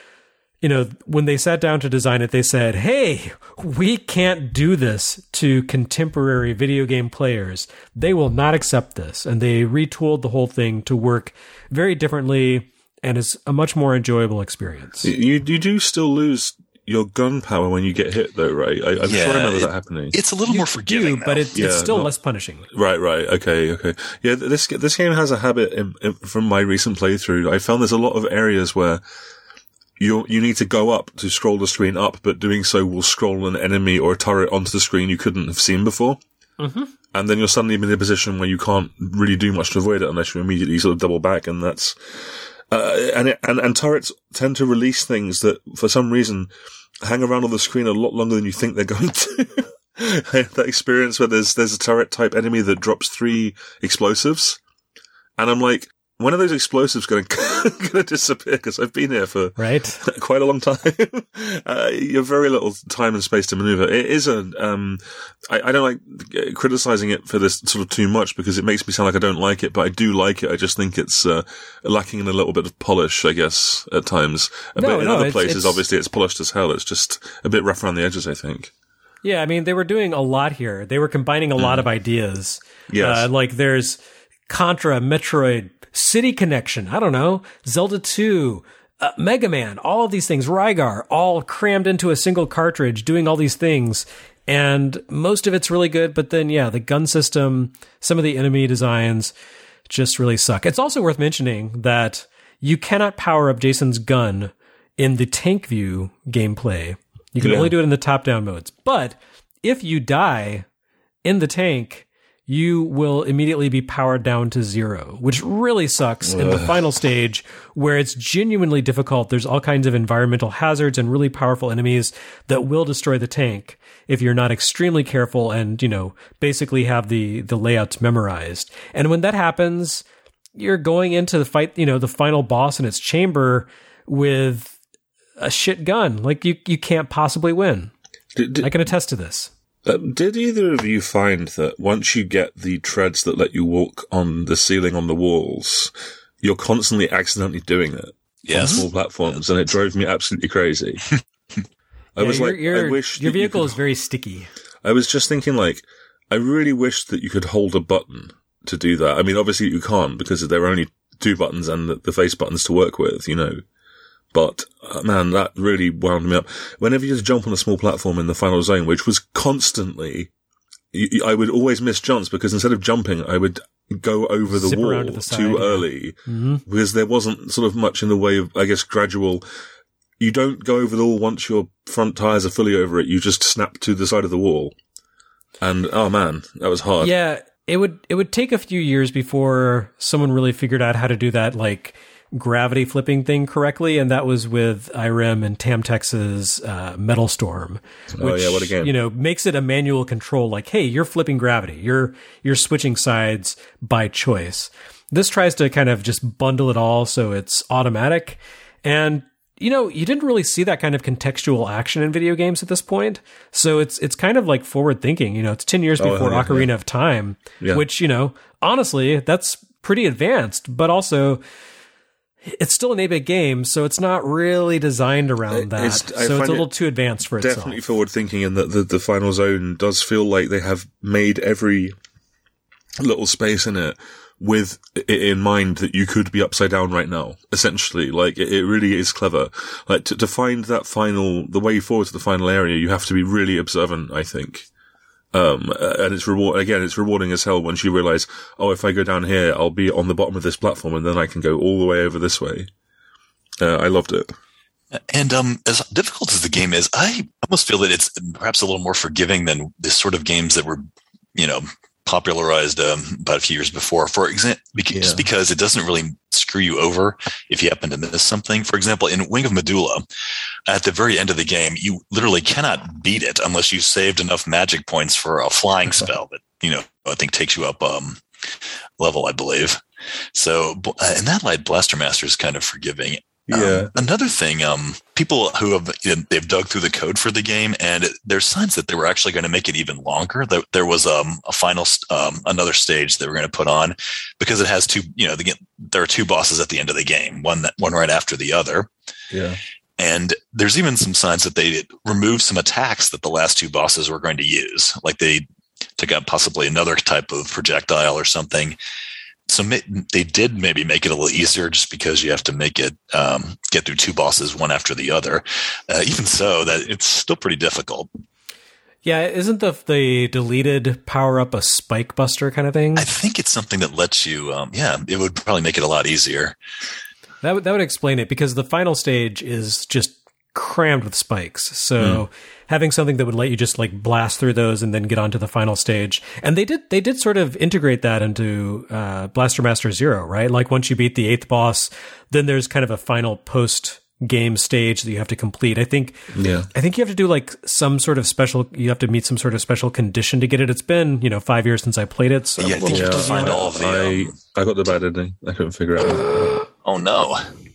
when they sat down to design it, they said, hey, we can't do this to contemporary video game players. They will not accept this. And they retooled the whole thing to work very differently, and it's a much more enjoyable experience. You do still lose your gun power when you get hit, though, right? I'm sure I remember that happening. It's a little more forgiving, but it's still less punishing. Right. Okay. Yeah, this game has a habit from my recent playthrough. I found there's a lot of areas where you need to go up to scroll the screen up, but doing so will scroll an enemy or a turret onto the screen you couldn't have seen before. Mm-hmm. And then you're suddenly in a position where you can't really do much to avoid it unless you immediately sort of double back, and that's and turrets tend to release things that for some reason hang around on the screen a lot longer than you think they're going to. I had that experience where there's a turret type enemy that drops 3 explosives, and I'm like, when are those explosives going to disappear? Because I've been here for quite a long time. You have very little time and space to maneuver. It is I don't like criticizing it for this sort of too much because it makes me sound like I don't like it, but I do like it. I just think it's lacking in a little bit of polish, I guess, at times. But in other places, obviously, it's polished as hell. It's just a bit rough around the edges, I think. Yeah, I mean, they were doing a lot here. They were combining a lot of ideas. Yes. Like there's Contra, Metroid, City Connection, I don't know, Zelda 2, Mega Man, all of these things, Rygar, all crammed into a single cartridge, doing all these things. And most of it's really good, but then, the gun system, some of the enemy designs just really suck. It's also worth mentioning that you cannot power up Jason's gun in the tank view gameplay. You can only do it in the top-down modes. But if you die in the tank, you will immediately be powered down to 0, which really sucks in the final stage where it's genuinely difficult. There's all kinds of environmental hazards and really powerful enemies that will destroy the tank if you're not extremely careful and, basically have the layouts memorized. And when that happens, you're going into the fight, the final boss in its chamber with a shit gun. Like you can't possibly win. I can attest to this. Did either of you find that once you get the treads that let you walk on the ceiling on the walls, you're constantly accidentally doing it on small platforms, and it drove me absolutely crazy. I wish your vehicle is very sticky. I was just thinking, I really wish that you could hold a button to do that. I mean, obviously you can't because there are only 2 buttons and the face buttons to work with, But, man, that really wound me up. Whenever you just jump on a small platform in the final zone, which was constantly, I would always miss jumps because instead of jumping, I would go over the wall too early because there wasn't sort of much in the way of, I guess, gradual. You don't go over the wall once your front tires are fully over it. You just snap to the side of the wall. And, oh man, that was hard. Yeah, it would take a few years before someone really figured out how to do that, gravity flipping thing correctly, and that was with Irem and Tamtex's Metal Storm, which what a game. Makes it a manual control. Hey, you're flipping gravity. You're switching sides by choice. This tries to kind of just bundle it all so it's automatic, and you didn't really see that kind of contextual action in video games at this point. So it's kind of forward thinking. It's 10 years before Ocarina of Time, which honestly that's pretty advanced, but also it's still an 8-bit game, so it's not really designed around that. It's a little too advanced for itself. Definitely forward-thinking, and that the final zone does feel like they have made every little space in it with it in mind that you could be upside down right now, essentially. It really is clever. To find that the way forward to the final area, you have to be really observant, I think. And it's rewarding as hell once you realize, if I go down here, I'll be on the bottom of this platform and then I can go all the way over this way. I loved it. And as difficult as the game is, I almost feel that it's perhaps a little more forgiving than the sort of games that were, popularized about a few years before. For example, just because it doesn't really screw you over if you happen to miss something. For example, in Wing of Medulla, at the very end of the game, you literally cannot beat it unless you saved enough magic points for a flying spell that, I think takes you up level, I believe. So in that light, Blaster Master is kind of forgiving. Another thing, people who they've dug through the code for the game, and there's signs that they were actually going to make it even longer. There was a final, another stage they were going to put on because it has two. There are 2 bosses at the end of the game, one right after the other. Yeah. And there's even some signs that they removed some attacks that the last 2 bosses were going to use, like they took out possibly another type of projectile or something. So they did maybe make it a little easier just because you have to make it get through 2 bosses one after the other. Even so, that it's still pretty difficult. Yeah, isn't the deleted power up a spike buster kind of thing? I think it's something that lets you. It would probably make it a lot easier. That would explain it, because the final stage is just crammed with spikes. So having something that would let you just blast through those and then get onto the final stage. And they did sort of integrate that into Blaster Master Zero, right? Once you beat the 8th boss, then there's kind of a final post game stage that you have to complete. I think you have to do some sort of special, you have to meet some sort of special condition to get it. It's been, 5 years since I played it. So I think you have to find all of the I got the bad ending. I couldn't figure it out. Oh no.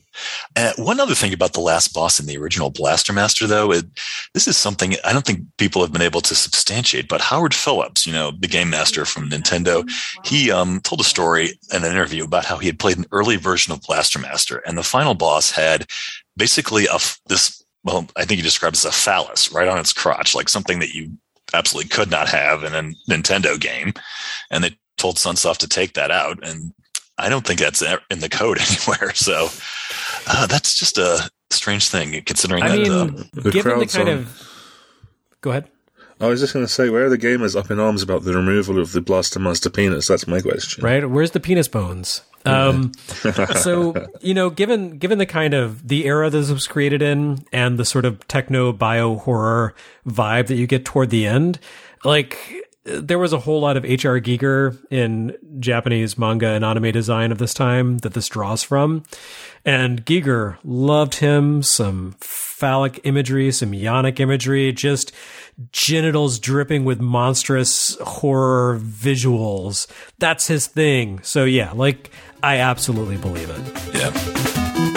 One other thing about the last boss in the original Blaster Master, though, this is something I don't think people have been able to substantiate, but Howard Phillips, the game master from Nintendo, he told a story in an interview about how he had played an early version of Blaster Master, and the final boss had basically I think he described it as a phallus right on its crotch, like something that you absolutely could not have in a Nintendo game, and they told Sunsoft to take that out, and I don't think that's in the code anywhere, so that's just a strange thing, considering given the kind of... Go ahead. I was just going to say, where are the gamers up in arms about the removal of the Blaster Master penis? That's my question. Right? Where's the penis bones? So, given the kind of the era this was created in and the sort of techno bio horror vibe that you get toward the end, like there was a whole lot of H.R. Giger in Japanese manga and anime design of this time that this draws from. And Giger loved him some phallic imagery, some yonic imagery, just genitals dripping with monstrous horror visuals. That's his thing. So yeah, like I absolutely believe it. Yeah.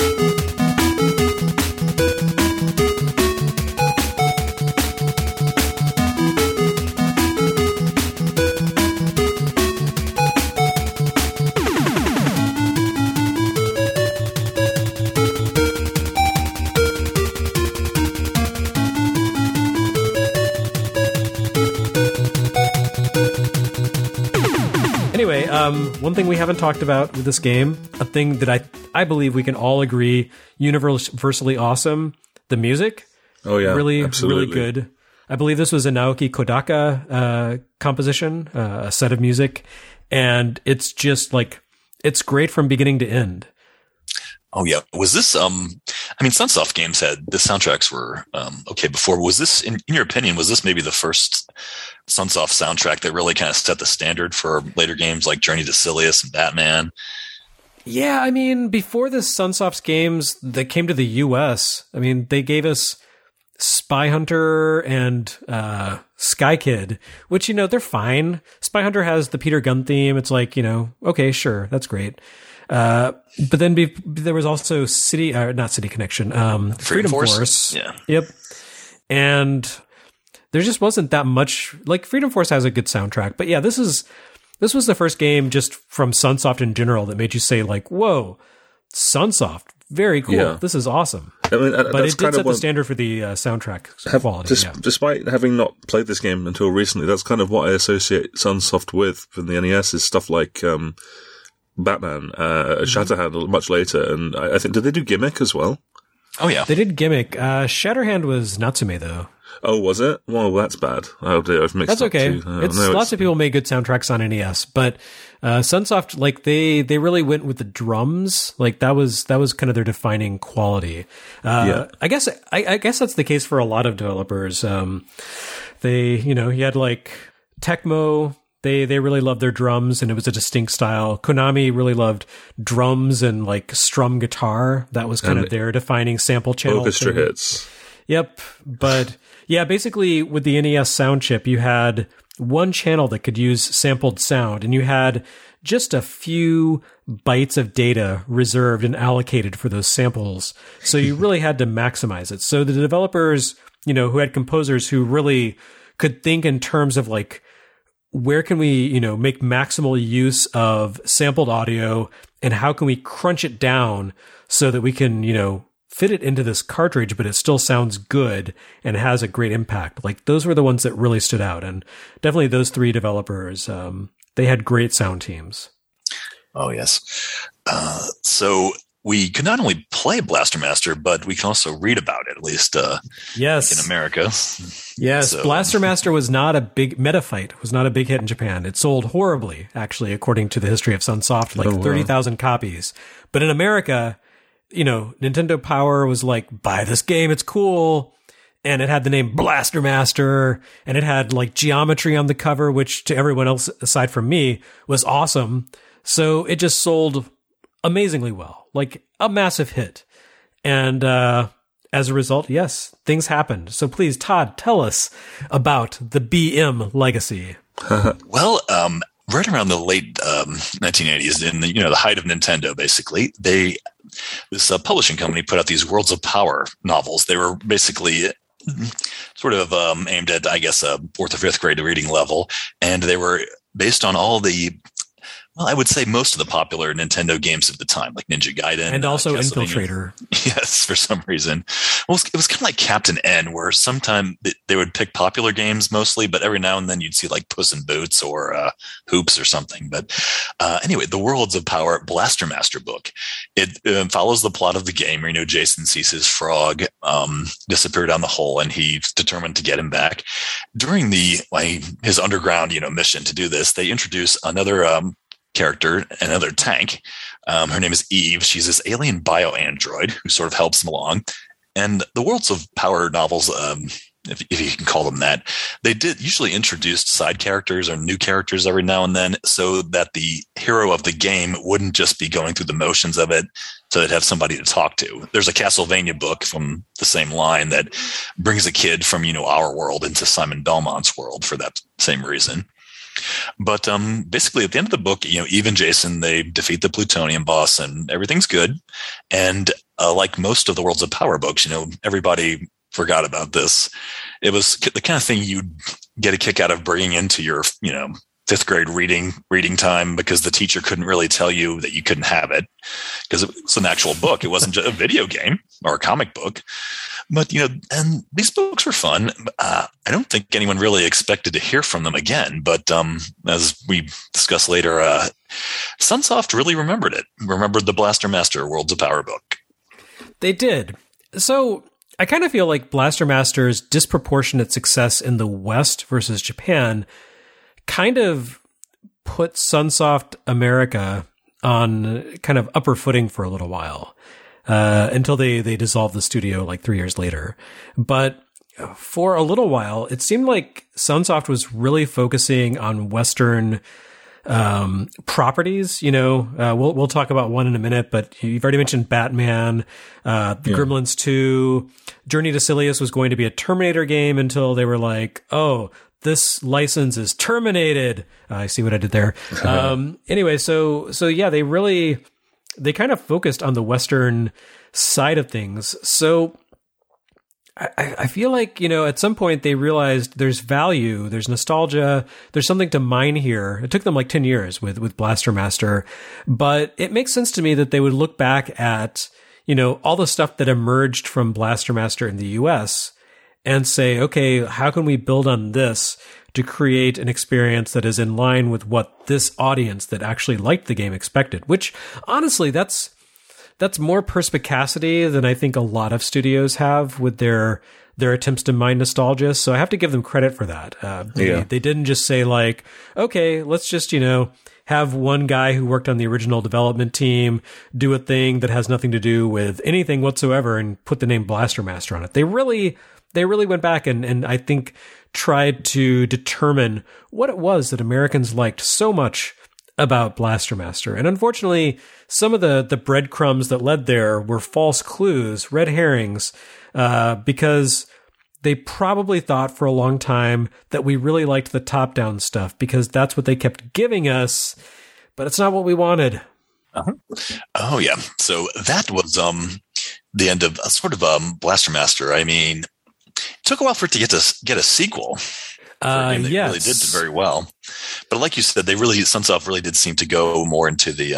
Anyway, one thing we haven't talked about with this game, a thing that I believe we can all agree universally awesome, the music. Oh yeah, really, absolutely. really good. I believe this was a Naoki Kodaka composition, a set of music, and it's just like it's great from beginning to end. Oh yeah, was this? Sunsoft games had the soundtracks were okay before. Was this, in your opinion, was this maybe the first Sunsoft soundtrack that really kind of set the standard for later games like Journey to Silius and Batman? Yeah, I mean, before the Sunsoft games that came to the U.S., I mean, they gave us Spy Hunter and Sky Kid, which they're fine. Spy Hunter has the Peter Gunn theme. It's like okay, sure, that's great. But then there was also not City Connection, Freedom Force. Yeah. Yep. And there just wasn't that much. Like Freedom Force has a good soundtrack, but yeah, this was the first game just from Sunsoft in general that made you say like, "Whoa, Sunsoft, very cool. Yeah. This is awesome." I mean, but it did set the standard for the soundtrack quality. Despite having not played this game until recently, that's kind of what I associate Sunsoft with from the NES is stuff like Batman, Shatterhand much later, and I think, did they do Gimmick as well? Oh yeah, they did Gimmick. Shatterhand was Natsume though. Oh, was it? Well, that's bad. I've mixed. That's okay. Lots of people made good soundtracks on NES, but Sunsoft, like they really went with the drums. Like that was kind of their defining quality. Yeah. I guess that's the case for a lot of developers. You had like Tecmo. They really loved their drums, and it was a distinct style. Konami really loved drums and like strum guitar. That was kind of their defining sample channel. Orchestra hits. Yep. But yeah, basically with the NES sound chip, you had one channel that could use sampled sound, and you had just a few bytes of data reserved and allocated for those samples. So you really had to maximize it. So the developers, who had composers who really could think in terms of like, where can we, make maximal use of sampled audio, and how can we crunch it down so that we can, fit it into this cartridge, but it still sounds good and has a great impact. Like those were the ones that really stood out. And definitely those three developers, they had great sound teams. Oh, yes. So we could not only play Blaster Master, but we can also read about it, at least yes. in America. Yes, so. Blaster Master was not a big Metafight, was not a big hit in Japan. It sold horribly, actually, according to the history of Sunsoft, like 30,000 copies. But in America, Nintendo Power was like, buy this game, it's cool. And it had the name Blaster Master, and it had like geometry on the cover, which to everyone else aside from me was awesome. So it just sold amazingly well, like a massive hit. And as a result, yes, things happened. So please, Todd, tell us about the BM legacy. Well, right around the late 1980s, in the height of Nintendo, basically, this publishing company put out these Worlds of Power novels. They were basically sort of aimed at, I guess, a fourth or fifth grade reading level, and they were based on all the Well, I would say most of the popular Nintendo games of the time, like Ninja Gaiden. And also Infiltrator. Yes, for some reason. Well, it was kind of like Captain N, where sometimes they would pick popular games mostly, but every now and then you'd see like Puss in Boots or Hoops or something. But anyway, the Worlds of Power Blaster Master book. It follows the plot of the game where, Jason sees his frog disappear down the hole, and he's determined to get him back. During his underground, mission to do this, they introduce another character, another tank. Her name is Eve. She's this alien bio-android who sort of helps him along. And the Worlds of Power novels, if you can call them that, they did usually introduce side characters or new characters every now and then, so that the hero of the game wouldn't just be going through the motions of it, so they'd have somebody to talk to. There's a Castlevania book from the same line that brings a kid from, our world into Simon Belmont's world for that same reason. But basically, at the end of the book, Eve and Jason, they defeat the plutonium boss, and everything's good. And like most of the Worlds of Power books, everybody forgot about this. It was the kind of thing you'd get a kick out of bringing into your, fifth grade reading time, because the teacher couldn't really tell you that you couldn't have it because it was an actual book. It wasn't just a video game or a comic book. But, and these books were fun. I don't think anyone really expected to hear from them again. But as we discuss later, Sunsoft really remembered the Blaster Master Worlds of Power book. They did. So I kind of feel like Blaster Master's disproportionate success in the West versus Japan kind of put Sunsoft America on kind of upper footing for a little while. Until they dissolved the studio like 3 years later. But for a little while, it seemed like Sunsoft was really focusing on Western properties. We'll talk about one in a minute, but you've already mentioned Batman, Gremlins 2. Journey to Silius was going to be a Terminator game until they were like, oh, this license is terminated. I see what I did there. Anyway, so yeah, they kind of focused on the Western side of things. So I feel like, at some point they realized there's value, there's nostalgia, there's something to mine here. It took them like 10 years with Blaster Master, but it makes sense to me that they would look back at, all the stuff that emerged from Blaster Master in the US and say, okay, how can we build on this to create an experience that is in line with what this audience that actually liked the game expected, which honestly, that's more perspicacity than I think a lot of studios have with their attempts to mine nostalgia. So I have to give them credit for that. They didn't just say like, okay, let's just, have one guy who worked on the original development team do a thing that has nothing to do with anything whatsoever and put the name Blaster Master on it. They really went back and I think tried to determine what it was that Americans liked so much about Blaster Master. And unfortunately, some of the breadcrumbs that led there were false clues, red herrings, because they probably thought for a long time that we really liked the top-down stuff because that's what they kept giving us, but it's not what we wanted. Uh-huh. Oh, yeah. So that was the end of Blaster Master. I mean, it took a while for it to get a sequel. Yes. Really did very well. But like you said, Sunsoft really did seem to go more into the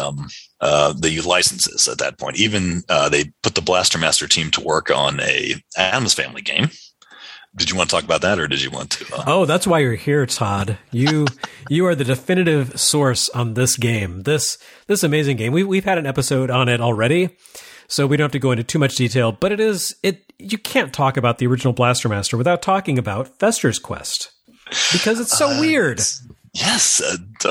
licenses at that point. Even they put the Blaster Master team to work on a Addams Family game. Did you want to talk about that, or did you want to? Oh, that's why you're here, Todd. You are the definitive source on this game. This amazing game. We've had an episode on it already, so we don't have to go into too much detail. But you can't talk about the original Blaster Master without talking about Fester's Quest because it's so weird. Yes,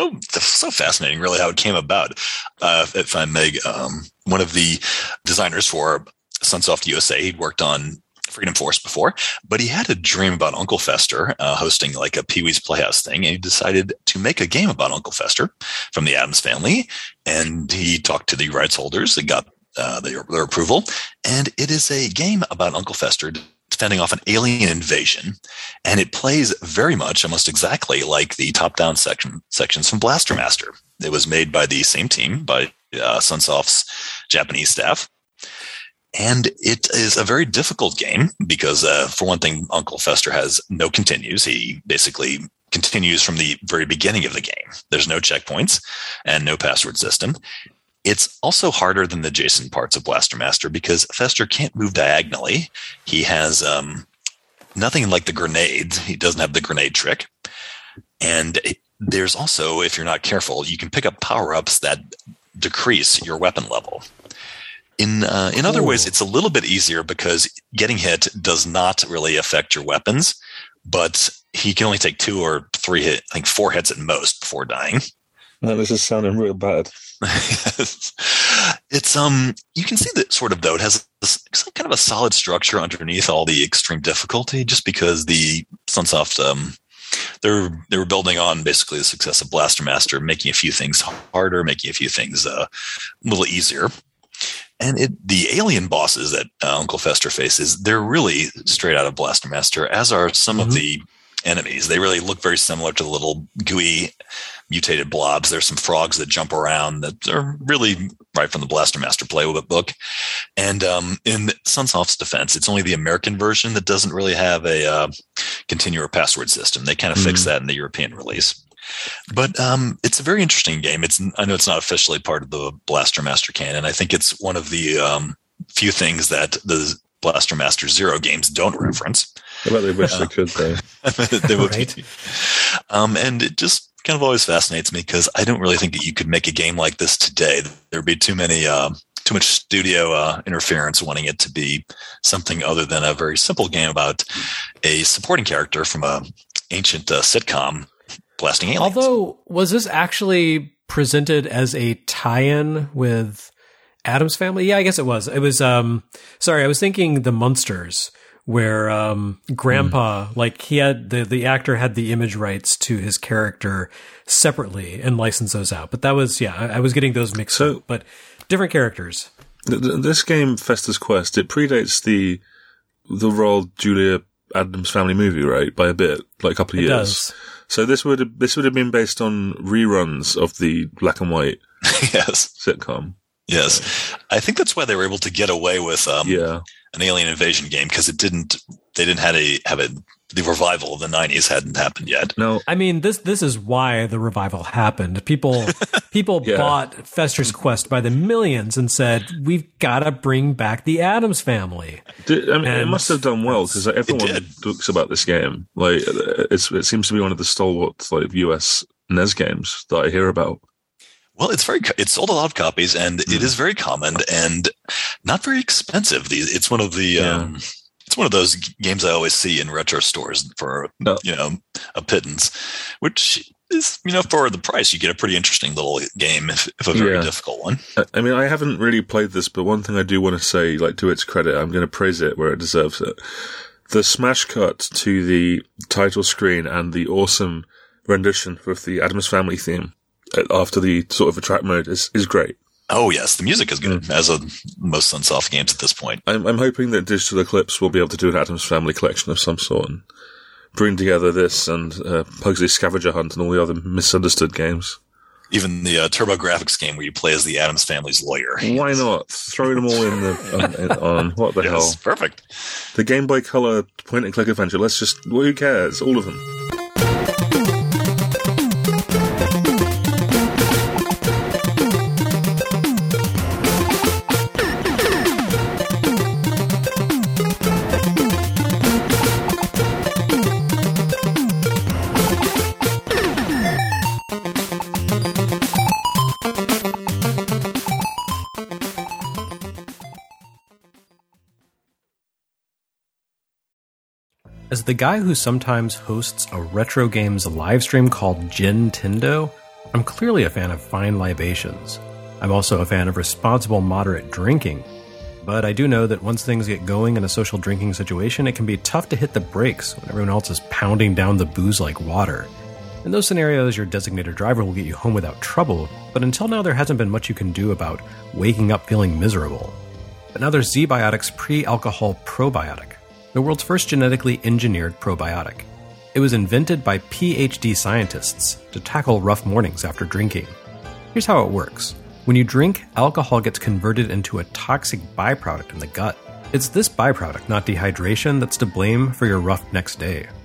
so fascinating, really, how it came about. If I may, one of the designers for Sunsoft USA, he'd worked on Freedom Force before, but he had a dream about Uncle Fester hosting like a Pee-wee's Playhouse thing, and he decided to make a game about Uncle Fester from the Addams Family, and he talked to the rights holders and got their approval, and it is a game about Uncle Fester fending off an alien invasion, and it plays very much, almost exactly like the top-down sections from Blaster Master. It was made by the same team, by Sunsoft's Japanese staff. And it is a very difficult game because, for one thing, Uncle Fester has no continues. He basically continues from the very beginning of the game. There's no checkpoints and no password system. It's also harder than the adjacent parts of Blaster Master because Fester can't move diagonally. He has nothing like the grenades. He doesn't have the grenade trick. And there's also, if you're not careful, you can pick up power-ups that decrease your weapon level. In other ways, it's a little bit easier because getting hit does not really affect your weapons, but he can only take 2 or 3 hit, I think 4 hits at most before dying. No, this is sounding real bad. It's you can see that sort of though it has it's kind of a solid structure underneath all the extreme difficulty, just because the Sunsoft they were building on basically the success of Blaster Master, making a few things harder, making a few things a little easier. And the alien bosses that Uncle Fester faces, they're really straight out of Blaster Master, as are some of the enemies. They really look very similar to the little gooey mutated blobs. There's some frogs that jump around that are really right from the Blaster Master playbook book. And in Sunsoft's defense, it's only the American version that doesn't really have a continuous password system. They kind of fixed that in the European release. But it's a very interesting game. I know it's not officially part of the Blaster Master canon. I think it's one of the few things that the Blaster Master Zero games don't reference. I bet they wish they could, though. They would. Right. And it just kind of always fascinates me because I don't really think that you could make a game like this today. There'd be too much studio interference wanting it to be something other than a very simple game about a supporting character from a ancient sitcom blasting aliens. Although, was this actually presented as a tie-in with Addams Family? Yeah, I guess it was. It was, sorry, I was thinking The Munsters, where Grandpa, like he had, the actor had the image rights to his character separately and licensed those out. But that was, yeah, I was getting those mixed up, but different characters. This game, Fester's Quest, it predates the Royal Julia Addams Family movie, right? By a bit, like a couple of years. It does. So this would have been based on reruns of the black and white sitcom. Yes, I think that's why they were able to get away with an alien invasion game, because they didn't have the revival of the 90s hadn't happened yet. No, I mean this is why the revival happened. People bought Fester's Quest by the millions and said, we've got to bring back the Addams Family. It must have done well, because everyone talks about this game. Like it seems to be one of the stalwart US NES games that I hear about. Well, it's sold a lot of copies, and it is very common and not very expensive. It's one of the it's one of those games I always see in retro stores for a pittance, which is for the price you get a pretty interesting little game, if a very difficult one. I mean, I haven't really played this, but one thing I do want to say, like to its credit, I'm going to praise it where it deserves it. The smash cut to the title screen and the awesome rendition with the Addams Family theme after the sort of attack mode is great. Oh yes, the music is good, as of most Sunsoft games at this point. I'm hoping that Digital Eclipse will be able to do an Addams Family collection of some sort and bring together this and Pugsley Scavenger Hunt and all the other misunderstood games. Even the TurboGrafx game where you play as the Addams Family's lawyer. Why not? Throw them all on. What the hell? Perfect. The Game Boy Color point-and-click adventure. Who cares? All of them. As the guy who sometimes hosts a retro games live stream called Gin-Tendo, I'm clearly a fan of fine libations. I'm also a fan of responsible, moderate drinking. But I do know that once things get going in a social drinking situation, it can be tough to hit the brakes when everyone else is pounding down the booze like water. In those scenarios, your designated driver will get you home without trouble, but until now there hasn't been much you can do about waking up feeling miserable. But now there's ZBiotics Pre-Alcohol Probiotic, the world's first genetically engineered probiotic. It was invented by PhD scientists to tackle rough mornings after drinking. Here's how it works. When you drink, alcohol gets converted into a toxic byproduct in the gut. It's this byproduct, not dehydration, that's to blame for your rough next day.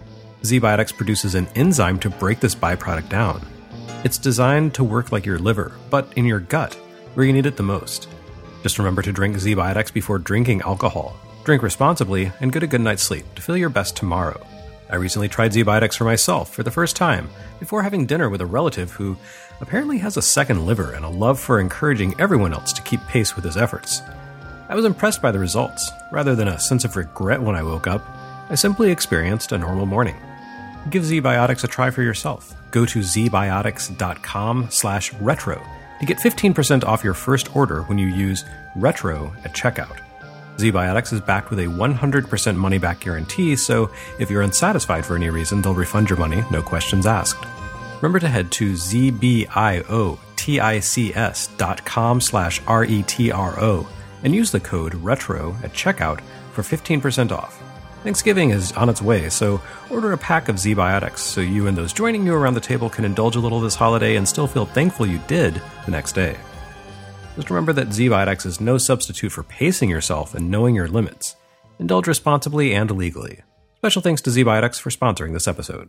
ZBiotics produces an enzyme to break this byproduct down. It's designed to work like your liver, but in your gut, where you need it the most. Just remember to drink ZBiotics before drinking alcohol. Drink responsibly and get a good night's sleep to feel your best tomorrow. I recently tried ZBiotics for myself for the first time before having dinner with a relative who apparently has a second liver and a love for encouraging everyone else to keep pace with his efforts. I was impressed by the results. Rather than a sense of regret when I woke up, I simply experienced a normal morning. Give ZBiotics a try for yourself. Go to zbiotics.com/retro to get 15% off your first order when you use RETRO at checkout. ZBiotics is backed with a 100% money-back guarantee, so if you're unsatisfied for any reason, they'll refund your money, no questions asked. Remember to head to zbiotics.com/retro and use the code RETRO at checkout for 15% off. Thanksgiving is on its way, so order a pack of ZBiotics so you and those joining you around the table can indulge a little this holiday and still feel thankful you did the next day. Just remember that ZBiotics is no substitute for pacing yourself and knowing your limits. Indulge responsibly and legally. Special thanks to ZBiotics for sponsoring this episode.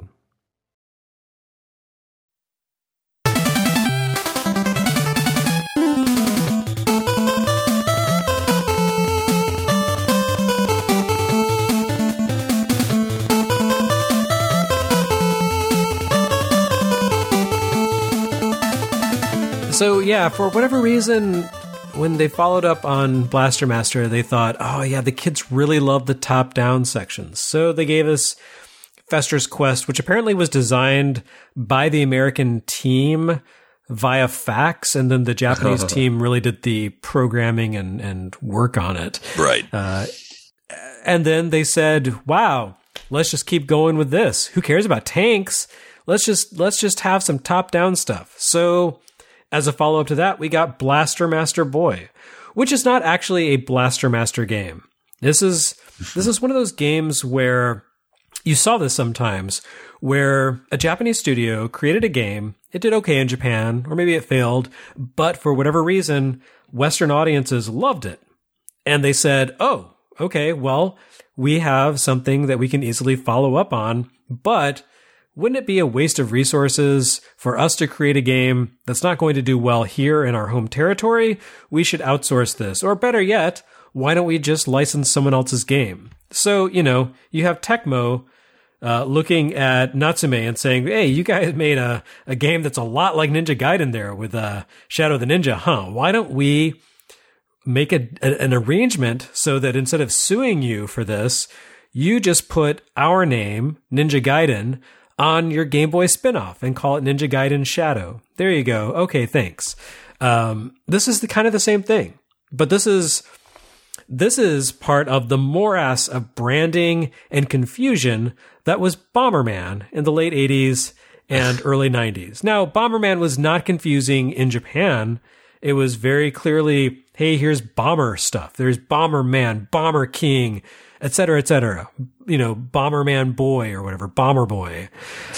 So yeah, for whatever reason, when they followed up on Blaster Master, they thought, oh yeah, the kids really love the top-down sections. So they gave us Fester's Quest, which apparently was designed by the American team via fax, and then the Japanese team really did the programming and work on it. Right. And then they said, wow, let's just keep going with this. Who cares about tanks? Let's just have some top-down stuff. So as a follow-up to that, we got Blaster Master Boy, which is not actually a Blaster Master game. This is one of those games where you saw this sometimes, where a Japanese studio created a game. It did okay in Japan, or maybe it failed, but for whatever reason, Western audiences loved it. And they said, oh, okay, well, we have something that we can easily follow up on, but wouldn't it be a waste of resources for us to create a game that's not going to do well here in our home territory? We should outsource this. Or better yet, why don't we just license someone else's game? So, you have Tecmo looking at Natsume and saying, hey, you guys made a game that's a lot like Ninja Gaiden there with Shadow of the Ninja, huh? Why don't we make an arrangement so that instead of suing you for this, you just put our name, Ninja Gaiden, on your Game Boy spinoff and call it Ninja Gaiden Shadow. There you go. Okay, thanks. This is kind of the same thing, but this is part of the morass of branding and confusion that was Bomberman in the late 80s and early 90s. Now, Bomberman was not confusing in Japan. It was very clearly, hey, here's Bomber stuff. There's Bomberman, Bomber King, etc., etc. Bomberman Boy or whatever, Bomber Boy.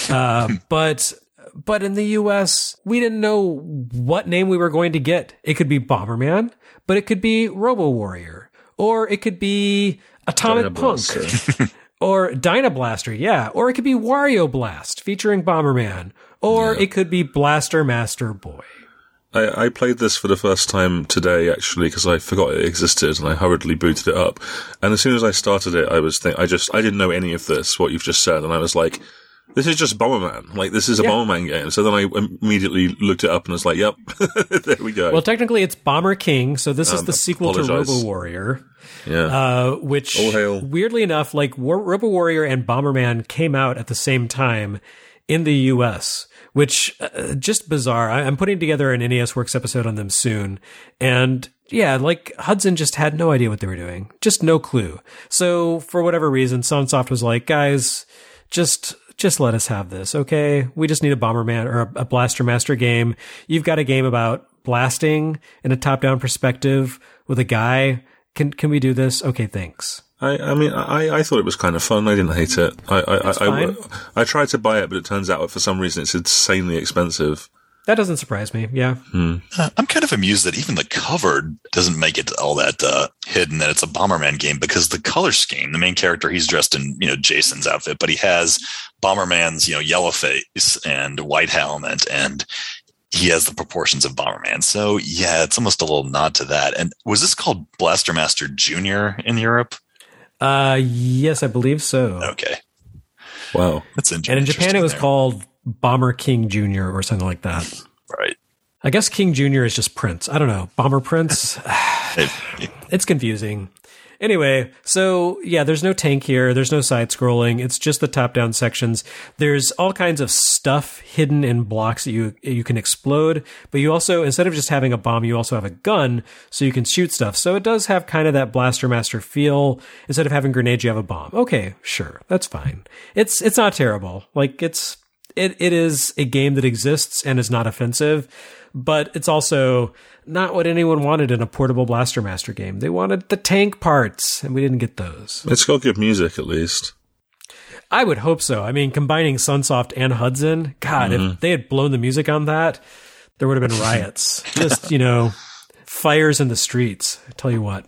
But in the US, we didn't know what name we were going to get. It could be Bomberman, but it could be Robo Warrior, or it could be Atomic Punk, or Dynablaster, yeah, or it could be Wario Blast featuring Bomberman, or it could be Blaster Master Boy. I played this for the first time today, actually, because I forgot it existed, and I hurriedly booted it up. And as soon as I started it, I didn't know any of this, what you've just said, and I was like, this is just Bomberman. Like, this is a Bomberman game. So then I immediately looked it up and was like, yep, there we go. Well, technically it's Bomber King, so this is the sequel to Robo Warrior. Yeah. Which, weirdly enough, like Robo Warrior and Bomberman came out at the same time in the US, which just bizarre. I'm putting together an NES Works episode on them soon. And yeah, like Hudson just had no idea what they were doing. Just no clue. So for whatever reason, Sunsoft was like, guys, just let us have this. Okay. We just need a Bomberman or a Blaster Master game. You've got a game about blasting in a top-down perspective with a guy. Can we do this? Okay. Thanks. I thought it was kind of fun. I didn't hate it. I tried to buy it, but it turns out for some reason it's insanely expensive. That doesn't surprise me. Yeah. I'm kind of amused that even the cover doesn't make it all that hidden that it's a Bomberman game, because the color scheme, the main character, he's dressed in, Jason's outfit, but he has Bomberman's, yellow face and white helmet, and he has the proportions of Bomberman. So yeah, it's almost a little nod to that. And was this called Blaster Master Jr. in Europe? Yes, I believe so. Okay. Wow. That's interesting. And in Japan, it was called Bomber King Jr. or something like that. Right. I guess King Jr. is just Prince. I don't know. Bomber Prince? It's confusing. Anyway, so yeah, there's no tank here. There's no side scrolling. It's just the top down sections. There's all kinds of stuff hidden in blocks that you can explode, but you also, instead of just having a bomb, you also have a gun, so you can shoot stuff. So it does have kind of that Blaster Master feel. Instead of having grenades, you have a bomb. Okay, sure. That's fine. It's not terrible. Like it is a game that exists and is not offensive, but it's also not what anyone wanted in a portable Blaster Master game. They wanted the tank parts, and we didn't get those. It's got good music, at least. I would hope so. I mean, combining Sunsoft and Hudson, God, if they had blown the music on that, there would have been riots. Just, fires in the streets. I tell you what.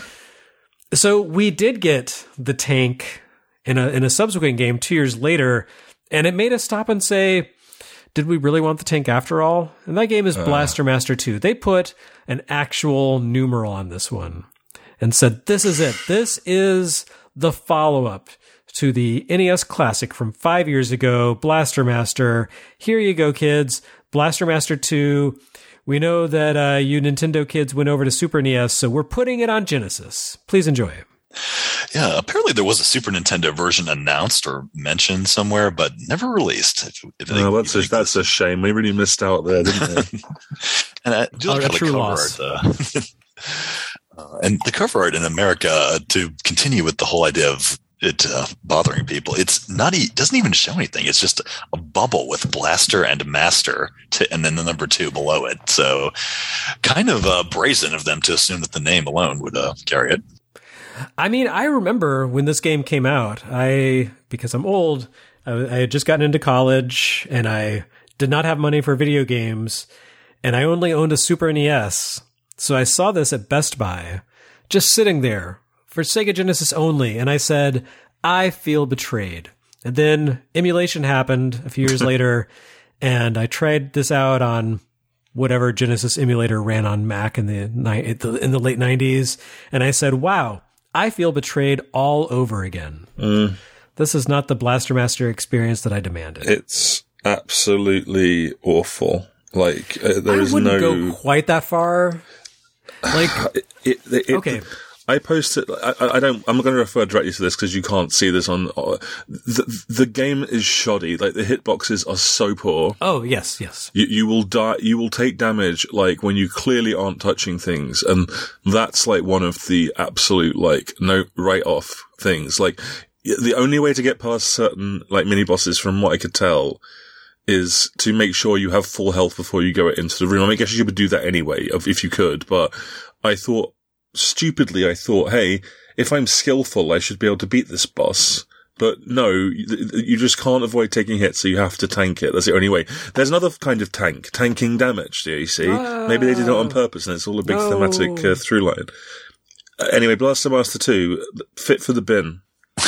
So we did get the tank in a subsequent game 2 years later, and it made us stop and say, did we really want the tank after all? And that game is Blaster Master 2. They put an actual numeral on this one and said, this is it. This is the follow-up to the NES Classic from 5 years ago, Blaster Master. Here you go, kids. Blaster Master 2. We know that you Nintendo kids went over to Super NES, so we're putting it on Genesis. Please enjoy it. Yeah, apparently there was a Super Nintendo version announced or mentioned somewhere, but never released. That's a shame. We really missed out there, didn't we? And I do like how the cover art. And the cover art in America, to continue with the whole idea of it bothering people, it doesn't even show anything. It's just a bubble with Blaster and Master, and then the number 2 below it. So kind of brazen of them to assume that the name alone would carry it. I mean, I remember when this game came out, because I'm old, I had just gotten into college and I did not have money for video games, and I only owned a Super NES. So I saw this at Best Buy, just sitting there for Sega Genesis only. And I said, I feel betrayed. And then emulation happened a few years later, and I tried this out on whatever Genesis emulator ran on Mac in the late 90s. And I said, wow, I feel betrayed all over again. This is not the Blaster Master experience that I demanded. It's absolutely awful. Like, there's I wouldn't go quite that far. Like, okay. I posted. I'm not going to refer directly to this because you can't see this on. The game is shoddy. Like, the hitboxes are so poor. Oh yes. You will die. You will take damage like when you clearly aren't touching things, and that's like one of the absolute no write off things. Like, the only way to get past certain mini bosses, from what I could tell, is to make sure you have full health before you go into the room. I mean, I guess you would do that anyway if you could, but stupidly, I thought, hey, if I'm skillful, I should be able to beat this boss. But no, you just can't avoid taking hits, so you have to tank it. That's the only way. There's another kind of tanking damage, do you see? Maybe they did it on purpose, and it's all a big thematic through line. Anyway, Blaster Master 2, fit for the bin.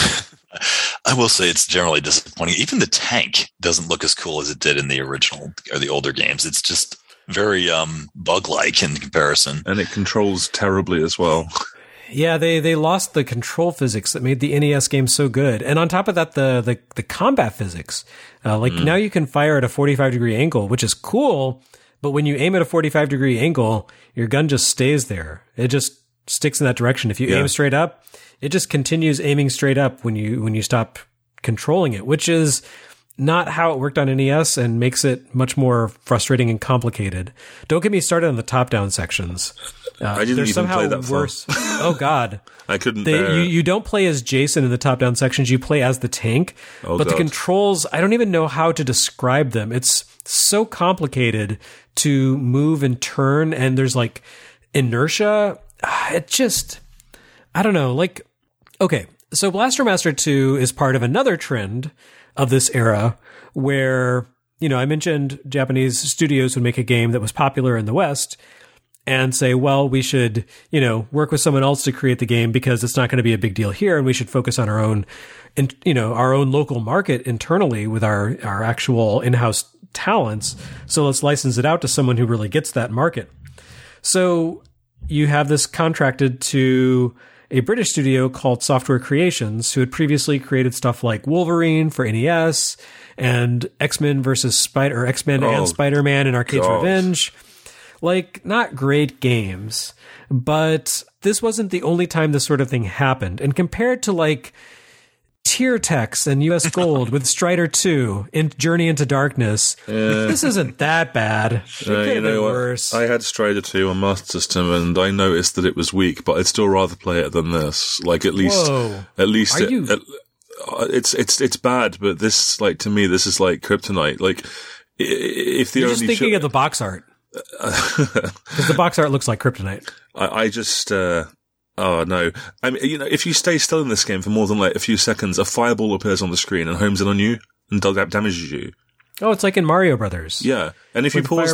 I will say it's generally disappointing. Even the tank doesn't look as cool as it did in the original or the older games. It's just very bug-like in comparison. And it controls terribly as well. Yeah, they lost the control physics that made the NES game so good. And on top of that, the combat physics. Now you can fire at a 45-degree angle, which is cool, but when you aim at a 45-degree angle, your gun just stays there. It just sticks in that direction. If you aim straight up, it just continues aiming straight up when you stop controlling it, which is not how it worked on NES and makes it much more frustrating and complicated. Don't get me started on the top-down sections. I didn't even play that worse. Oh, God. I couldn't you don't play as Jason in the top-down sections. You play as the tank. Oh, but God. The controls, I don't even know how to describe them. It's so complicated to move and turn, and there's inertia. It just, I don't know. Okay, so Blaster Master 2 is part of another trend of this era where I mentioned Japanese studios would make a game that was popular in the West and say, well, we should, work with someone else to create the game because it's not going to be a big deal here, and we should focus on our own, our own local market internally with our actual in-house talents. So let's license it out to someone who really gets that market. So you have this contracted to a British studio called Software Creations, who had previously created stuff like Wolverine for NES and X-Men and Spider-Man and Arcade's Revenge. Like, not great games, but this wasn't the only time this sort of thing happened. And compared to like Tier Tex and US Gold with Strider 2 in Journey into Darkness, this isn't that bad. It could have been worse. I had Strider 2 on Master System, and I noticed that it was weak, but I'd still rather play it than this. Like, at least it's bad, but this, like, to me, this is like kryptonite. Like, if the You're just thinking of the box art. Because the box art looks like kryptonite. I just, oh no. I mean, if you stay still in this game for more than like a few seconds, a fireball appears on the screen and homes in on you and damages you. Oh, it's like in Mario Brothers. Yeah. And if you pause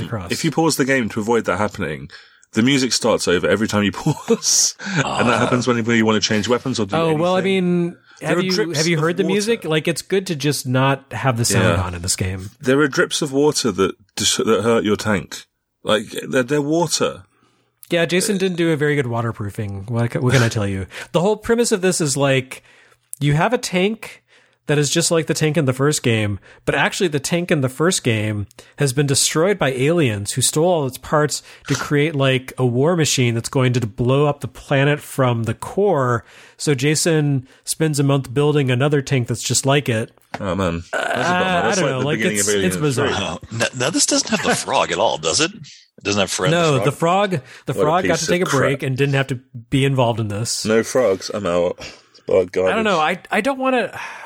the game to avoid that happening, the music starts over every time you pause. And that happens whenever you want to change weapons or do anything. Well, I mean, have you heard the music? Like, it's good to just not have the sound on in this game. There are drips of water that hurt your tank. Like, they're water. Yeah, Jason didn't do a very good waterproofing. What can I tell you? The whole premise of this is like, you have a tank that is just like the tank in the first game, but actually the tank in the first game has been destroyed by aliens who stole all its parts to create like a war machine that's going to blow up the planet from the core. So Jason spends a month building another tank that's just like it. Oh man, I don't know. Like, it's bizarre. Now this doesn't have the frog at all, does it? It doesn't have Fred. No, the frog got to take a break and didn't have to be involved in this. No frogs. I'm out. I don't know. I don't want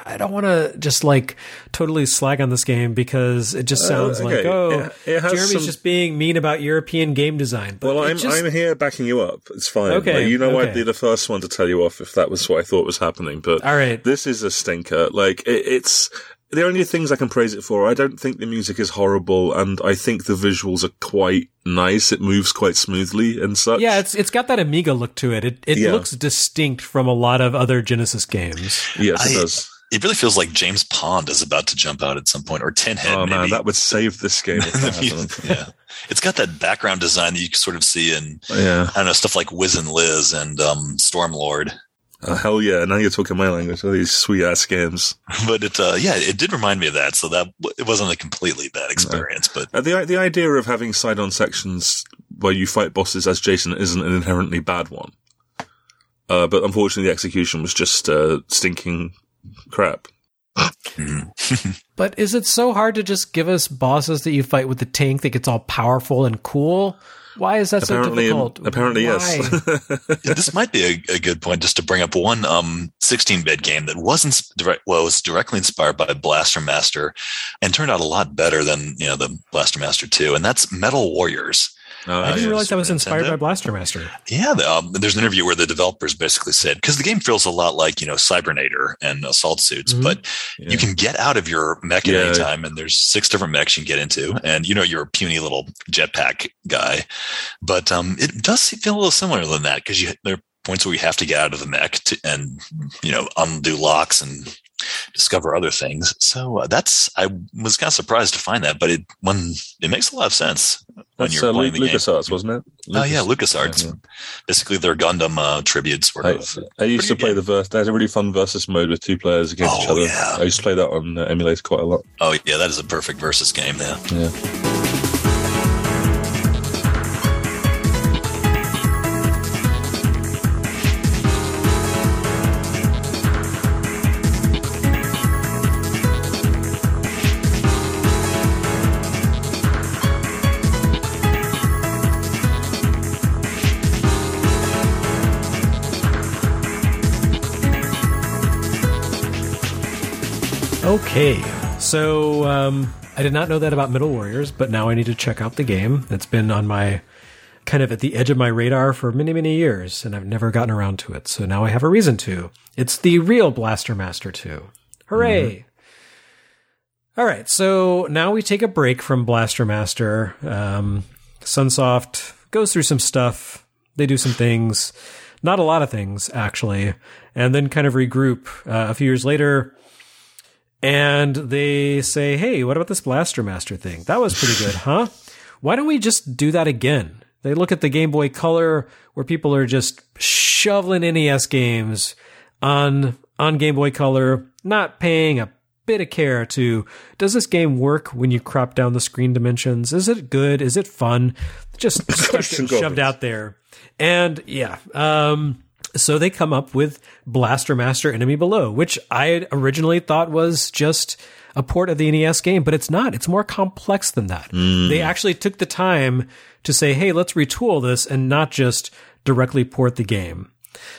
to just like totally slag on this game because it just sounds like Jeremy's just being mean about European game design. But I'm here backing you up. It's fine. Okay, I'd be the first one to tell you off if that was what I thought was happening. But all right, this is a stinker. Like it's the only things I can praise it for. I don't think the music is horrible, and I think the visuals are quite nice. It moves quite smoothly and such. Yeah, it's got that Amiga look to it. It looks distinct from a lot of other Genesis games. Yes, it does. It really feels like James Pond is about to jump out at some point, or Tin Head. Oh maybe. Man, that would save this game. Yeah, it's got that background design that you can sort of see in I don't know, stuff like Wiz and Liz and Stormlord. Hell yeah! Now you're talking my language. All these sweet ass games. But it did remind me of that. So that it wasn't a completely bad experience. No. But the idea of having side-on sections where you fight bosses as Jason isn't an inherently bad one. But unfortunately, the execution was just stinking crap. But is it so hard to just give us bosses that you fight with the tank that gets all powerful and cool? Why is that so difficult? Apparently, yes. This might be a good point just to bring up one 16-bit game that was directly inspired by Blaster Master and turned out a lot better than the Blaster Master 2, and that's Metal Warriors. I didn't realize that was inspired by Blaster Master. Yeah, there's an interview where the developers basically said, because the game feels a lot like, Cybernator and Assault Suits, but you can get out of your mech at any time, and there's 6 different mechs you can get into, and you're a puny little jetpack guy. But it does feel a little similar than that, because there are points where you have to get out of the mech and undo locks and discover other things. So I was kind of surprised to find that, but it makes a lot of sense when you're playing the game. LucasArts, wasn't it? LucasArts. Yeah. Basically, their Gundam tribute sort of. I used to play they had a really fun versus mode with 2 players against each other. Yeah. I used to play that on emulator quite a lot. Oh yeah, that is a perfect versus game. Yeah. Okay, so I did not know that about Metal Warriors, but now I need to check out the game. It's been on my kind of at the edge of my radar for many, many years, and I've never gotten around to it. So now I have a reason to. It's the real Blaster Master 2. Hooray! All right, so now we take a break from Blaster Master. Sunsoft goes through some stuff. They do some things. Not a lot of things, actually. And then kind of regroup a few years later. And they say, hey, what about this Blaster Master thing? That was pretty good, huh? Why don't we just do that again? They look at the Game Boy Color, where people are just shoveling NES games on Game Boy Color, not paying a bit of care to, does this game work when you crop down the screen dimensions? Is it good? Is it fun? Just shoved out there. And yeah, so they come up with Blaster Master Enemy Below, which I originally thought was just a port of the NES game, but it's not. It's more complex than that. They actually took the time to say, hey, let's retool this and not just directly port the game.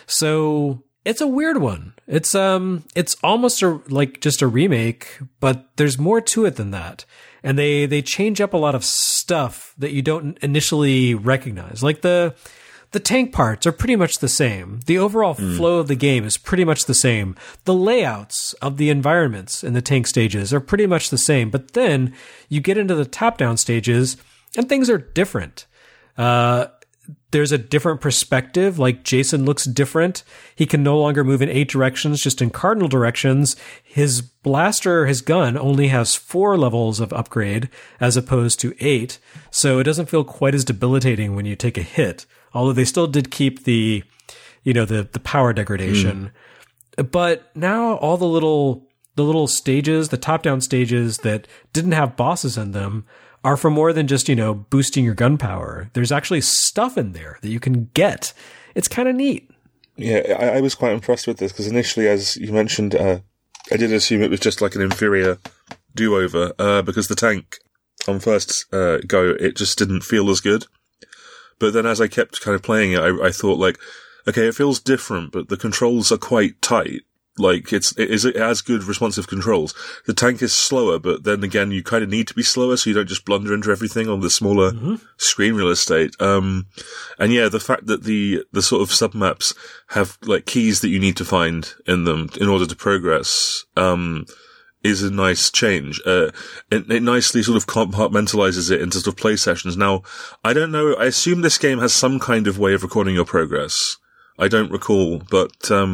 So it's a weird one. It's almost like just a remake, but there's more to it than that. And they change up a lot of stuff that you don't initially recognize. Like the tank parts are pretty much the same. The overall flow of the game is pretty much the same. The layouts of the environments in the tank stages are pretty much the same. But then you get into the top-down stages and things are different. There's a different perspective, like Jason looks different. He can no longer move in 8 directions, just in cardinal directions. His blaster, his gun, only has 4 levels of upgrade as opposed to 8. So it doesn't feel quite as debilitating when you take a hit. Although they still did keep the power degradation. But now all the little stages, the top-down stages that didn't have bosses in them, are for more than just, boosting your gun power. There's actually stuff in there that you can get. It's kind of neat. Yeah, I was quite impressed with this because initially, as you mentioned, I did assume it was just like an inferior do-over because the tank on first go, it just didn't feel as good. But then as I kept kind of playing it, I thought like, okay, it feels different, but the controls are quite tight. Like, it has good responsive controls. The tank is slower, but then again, you kind of need to be slower so you don't just blunder into everything on the smaller screen real estate. And yeah, the fact that the sort of submaps have like keys that you need to find in them in order to progress, is a nice change. It nicely sort of compartmentalizes it into sort of play sessions. Now, I don't know, I assume this game has some kind of way of recording your progress. I don't recall, but,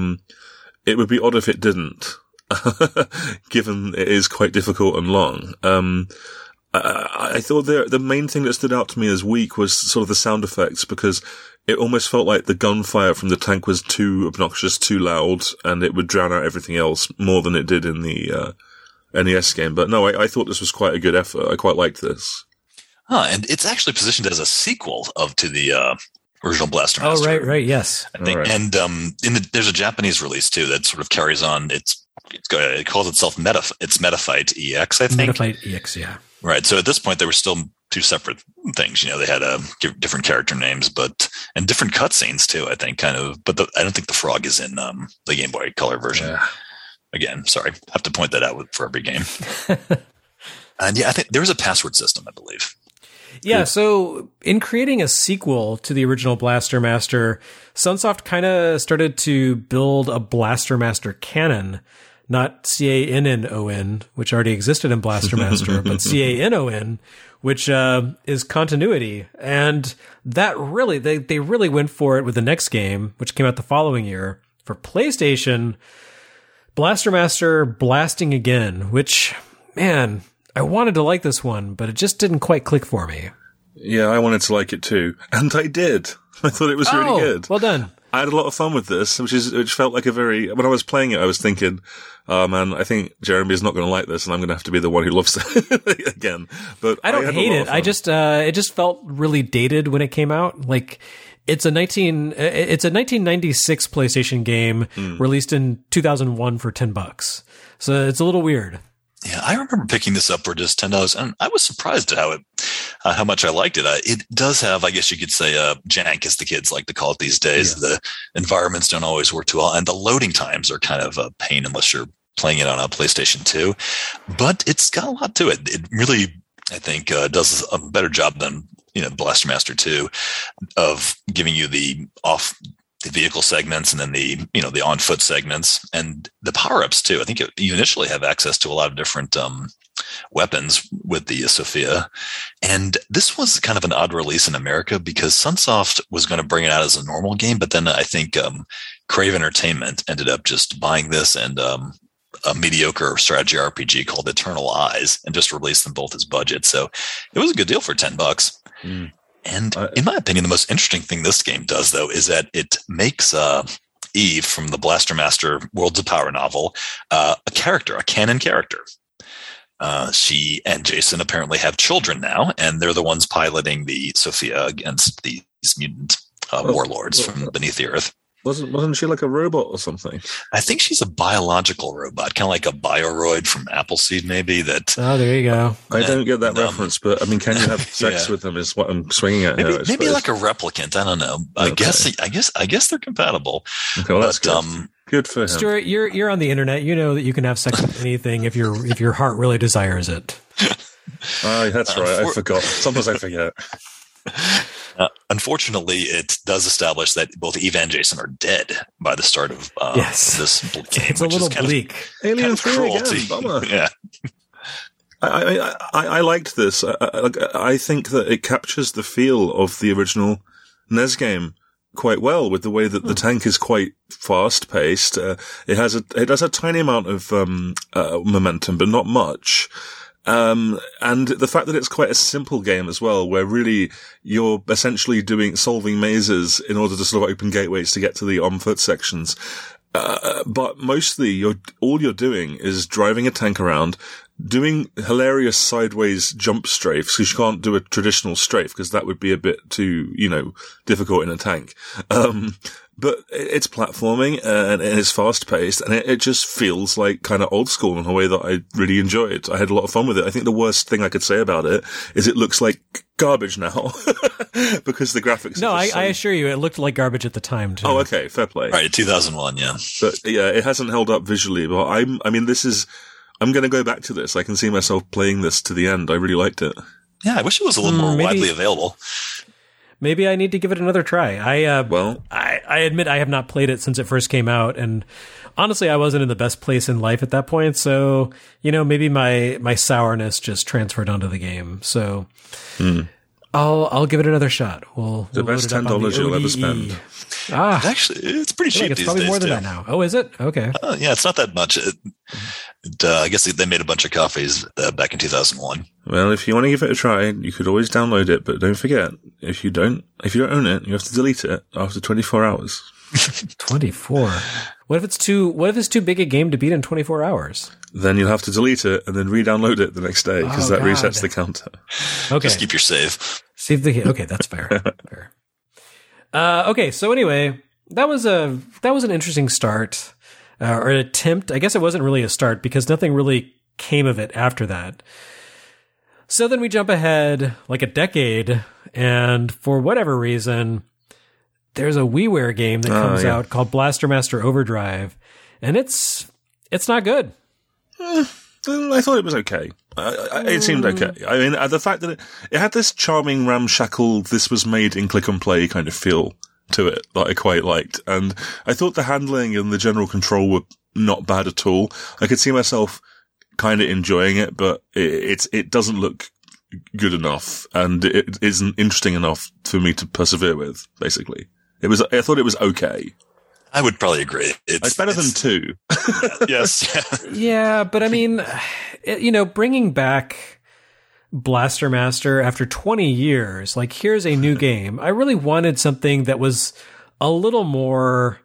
it would be odd if it didn't, given it is quite difficult and long. I thought the main thing that stood out to me as weak was sort of the sound effects, because it almost felt like the gunfire from the tank was too obnoxious, too loud, and it would drown out everything else more than it did in the NES game. But no, I thought this was quite a good effort. I quite liked this. And it's actually positioned as a sequel to the original Blaster Master. Oh, right, yes. I think, right. And there's a Japanese release too that sort of carries on. It calls itself Metafight EX, I think. Metafight EX, yeah. Right. So at this point, there were still 2 separate things. They had different character names, and different cutscenes too. I think kind of, but I don't think the frog is in the Game Boy Color version. Yeah. Again, sorry, I have to point that out for every game. And yeah, I think there was a password system, I believe. Yeah, so in creating a sequel to the original Blaster Master, Sunsoft kind of started to build a Blaster Master canon, not CANNON, which already existed in Blaster Master, but CANON, which is continuity. And that really, they really went for it with the next game, which came out the following year. For PlayStation, Blaster Master Blasting Again, which, man, I wanted to like this one, but it just didn't quite click for me. Yeah, I wanted to like it too. And I did. I thought it was really good. Well done. I had a lot of fun with this, which felt like when I was playing it, I was thinking, oh man, I think Jeremy is not going to like this and I'm going to have to be the one who loves it again. But I don't hate it. I just, it just felt really dated when it came out. Like, it's a 1996 PlayStation game released in 2001 for $10. So it's a little weird. Yeah, I remember picking this up for just $10, and I was surprised at how much I liked it. It does have, I guess you could say, jank, as the kids like to call it these days. Yeah. The environments don't always work too well, and the loading times are kind of a pain unless you're playing it on a PlayStation 2. But it's got a lot to it. It really, I think, does a better job than Blaster Master 2 of giving you the vehicle segments and then the on foot segments and the power ups too. I think you initially have access to a lot of different weapons with the Sophia. And this was kind of an odd release in America because Sunsoft was going to bring it out as a normal game, but then I think Crave Entertainment ended up just buying this and a mediocre strategy RPG called Eternal Eyes and just released them both as budget. So it was a good deal for $10. And in my opinion, the most interesting thing this game does, though, is that it makes Eve from the Blaster Master Worlds of Power novel a canon character. She and Jason apparently have children now, and they're the ones piloting the Sophia against these mutant warlords from beneath the earth. Wasn't she like a robot or something? I think she's a biological robot, kind of like a Bioroid from Appleseed, maybe. Oh, there you go. I don't get that reference, but I mean, can you have sex with them? Is what I'm swinging at here. Maybe like a replicant. I don't know. Okay. I guess they're compatible. Okay, well, that's good. Good for him. Stuart, you're on the internet. You know that you can have sex with anything if your heart really desires it. That's right. I forgot. Sometimes I forget. Unfortunately, it does establish that both Eve and Jason are dead by the start of this game. It's a little bleak. Alien 3 again. Bummer. Yeah. I liked this. I think that it captures the feel of the original NES game quite well with the way that the tank is quite fast paced. It has a tiny amount of momentum, but not much. And the fact that it's quite a simple game as well, where really you're essentially solving mazes in order to sort of open gateways to get to the on-foot sections. But mostly all you're doing is driving a tank around, doing hilarious sideways jump strafes, because you can't do a traditional strafe, because that would be a bit too, difficult in a tank. But it's platforming and it's fast paced and it just feels like kind of old school in a way that I really enjoyed. I had a lot of fun with it. I think the worst thing I could say about it is it looks like garbage now because the graphics. No, I assure you, it looked like garbage at the time too. Oh, okay. Fair play. Right. 2001. Yeah. But yeah, it hasn't held up visually, but I'm going to go back to this. I can see myself playing this to the end. I really liked it. Yeah. I wish it was a little more widely available. Maybe I need to give it another try. I admit I have not played it since it first came out, and honestly, I wasn't in the best place in life at that point. So, maybe my sourness just transferred onto the game. So, I'll give it another shot. We'll best $10 you'll ever spend. Actually, it's pretty cheap. It's probably more than that now. Oh, is it? Okay. Yeah, it's not that much. I guess they made a bunch of copies back in 2001. Well, if you want to give it a try, you could always download it, but don't forget, if you don't own it, you have to delete it after 24 hours. 24? What if it's too big a game to beat in 24 hours? Then you'll have to delete it and then re-download it the next day, because that resets the counter. Okay. Just keep your save. Okay, that's fair. Fair. Okay, so anyway, that was an interesting start, or an attempt. I guess it wasn't really a start because nothing really came of it after that. So then we jump ahead like a decade, and for whatever reason, there's a WiiWare game that comes out called Blaster Master Overdrive, and it's not good. I thought it was okay. It seemed okay. I mean, the fact that it had this charming ramshackle, this was made in click and play kind of feel to it that I quite liked. And I thought the handling and the general control were not bad at all. I could see myself kind of enjoying it, but it doesn't look good enough and it isn't interesting enough for me to persevere with, basically. I thought it was okay. I would probably agree. It's better than 2. Yes. Yeah, but I mean, bringing back Blaster Master after 20 years, like here's a new game. I really wanted something that was a little more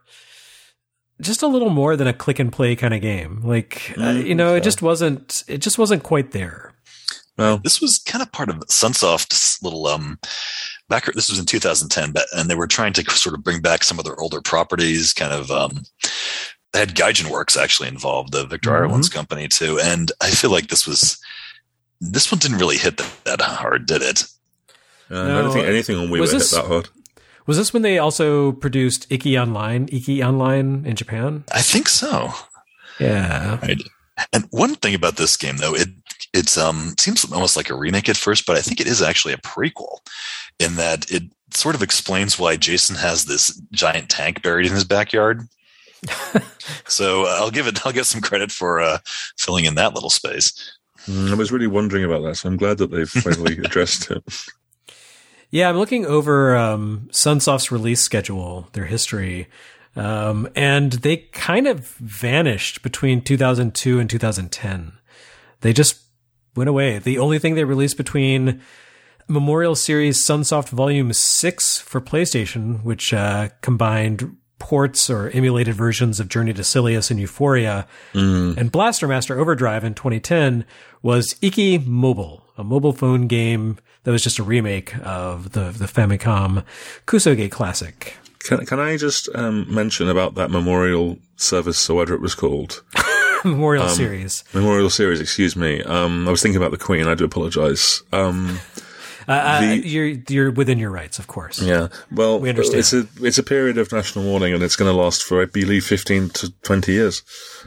than a click and play kind of game. Like, it just wasn't quite there. Well, this was kind of part of Sunsoft's little, this was in 2010, and they were trying to sort of bring back some of their older properties, kind of, they had Gaijin Works actually involved, the Victor Ireland's company too. And I feel like this one didn't really hit that hard, did it? I don't think anything on WiiWare hit that hard. Was this when they also produced Iki Online in Japan? I think so. Yeah. Right. And one thing about this game, though, it seems almost like a remake at first, but I think it is actually a prequel in that it sort of explains why Jason has this giant tank buried in his backyard. So I'll get some credit for filling in that little space. I was really wondering about that, so I'm glad that they've finally addressed it. Yeah, I'm looking over Sunsoft's release schedule, their history, and they kind of vanished between 2002 and 2010. They just went away. The only thing they released between Memorial Series Sunsoft Volume 6 for PlayStation, which combined ports or emulated versions of Journey to Silius and Euphoria, and Blaster Master Overdrive in 2010, was Iki Mobile, a mobile phone game that was just a remake of the Famicom Kusoge classic. Can I just mention about that Memorial Service, or whatever it was called? Memorial Series. Memorial Series, excuse me. I was thinking about the Queen. I do apologize. You're within your rights, of course. Yeah. Well, we understand. It's a period of national mourning, and it's going to last for, I believe, 15 to 20 years.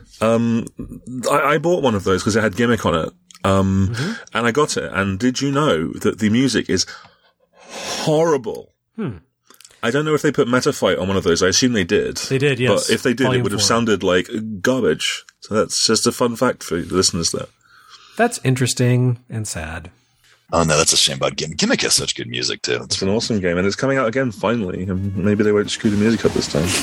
I bought one of those because it had Gimmick on it. And I got it. And did you know that the music is horrible? I don't know if they put Metafight on one of those. I assume they did. They did, yes. But if they did, Volume it would have 4. sounded like garbage. So that's just a fun fact for the listeners there. That's interesting and sad. Oh, no, that's a shame about Gimmick. Gimmick has such good music, too. It's an awesome game, and it's coming out again, finally. And maybe they won't screw the music up this time.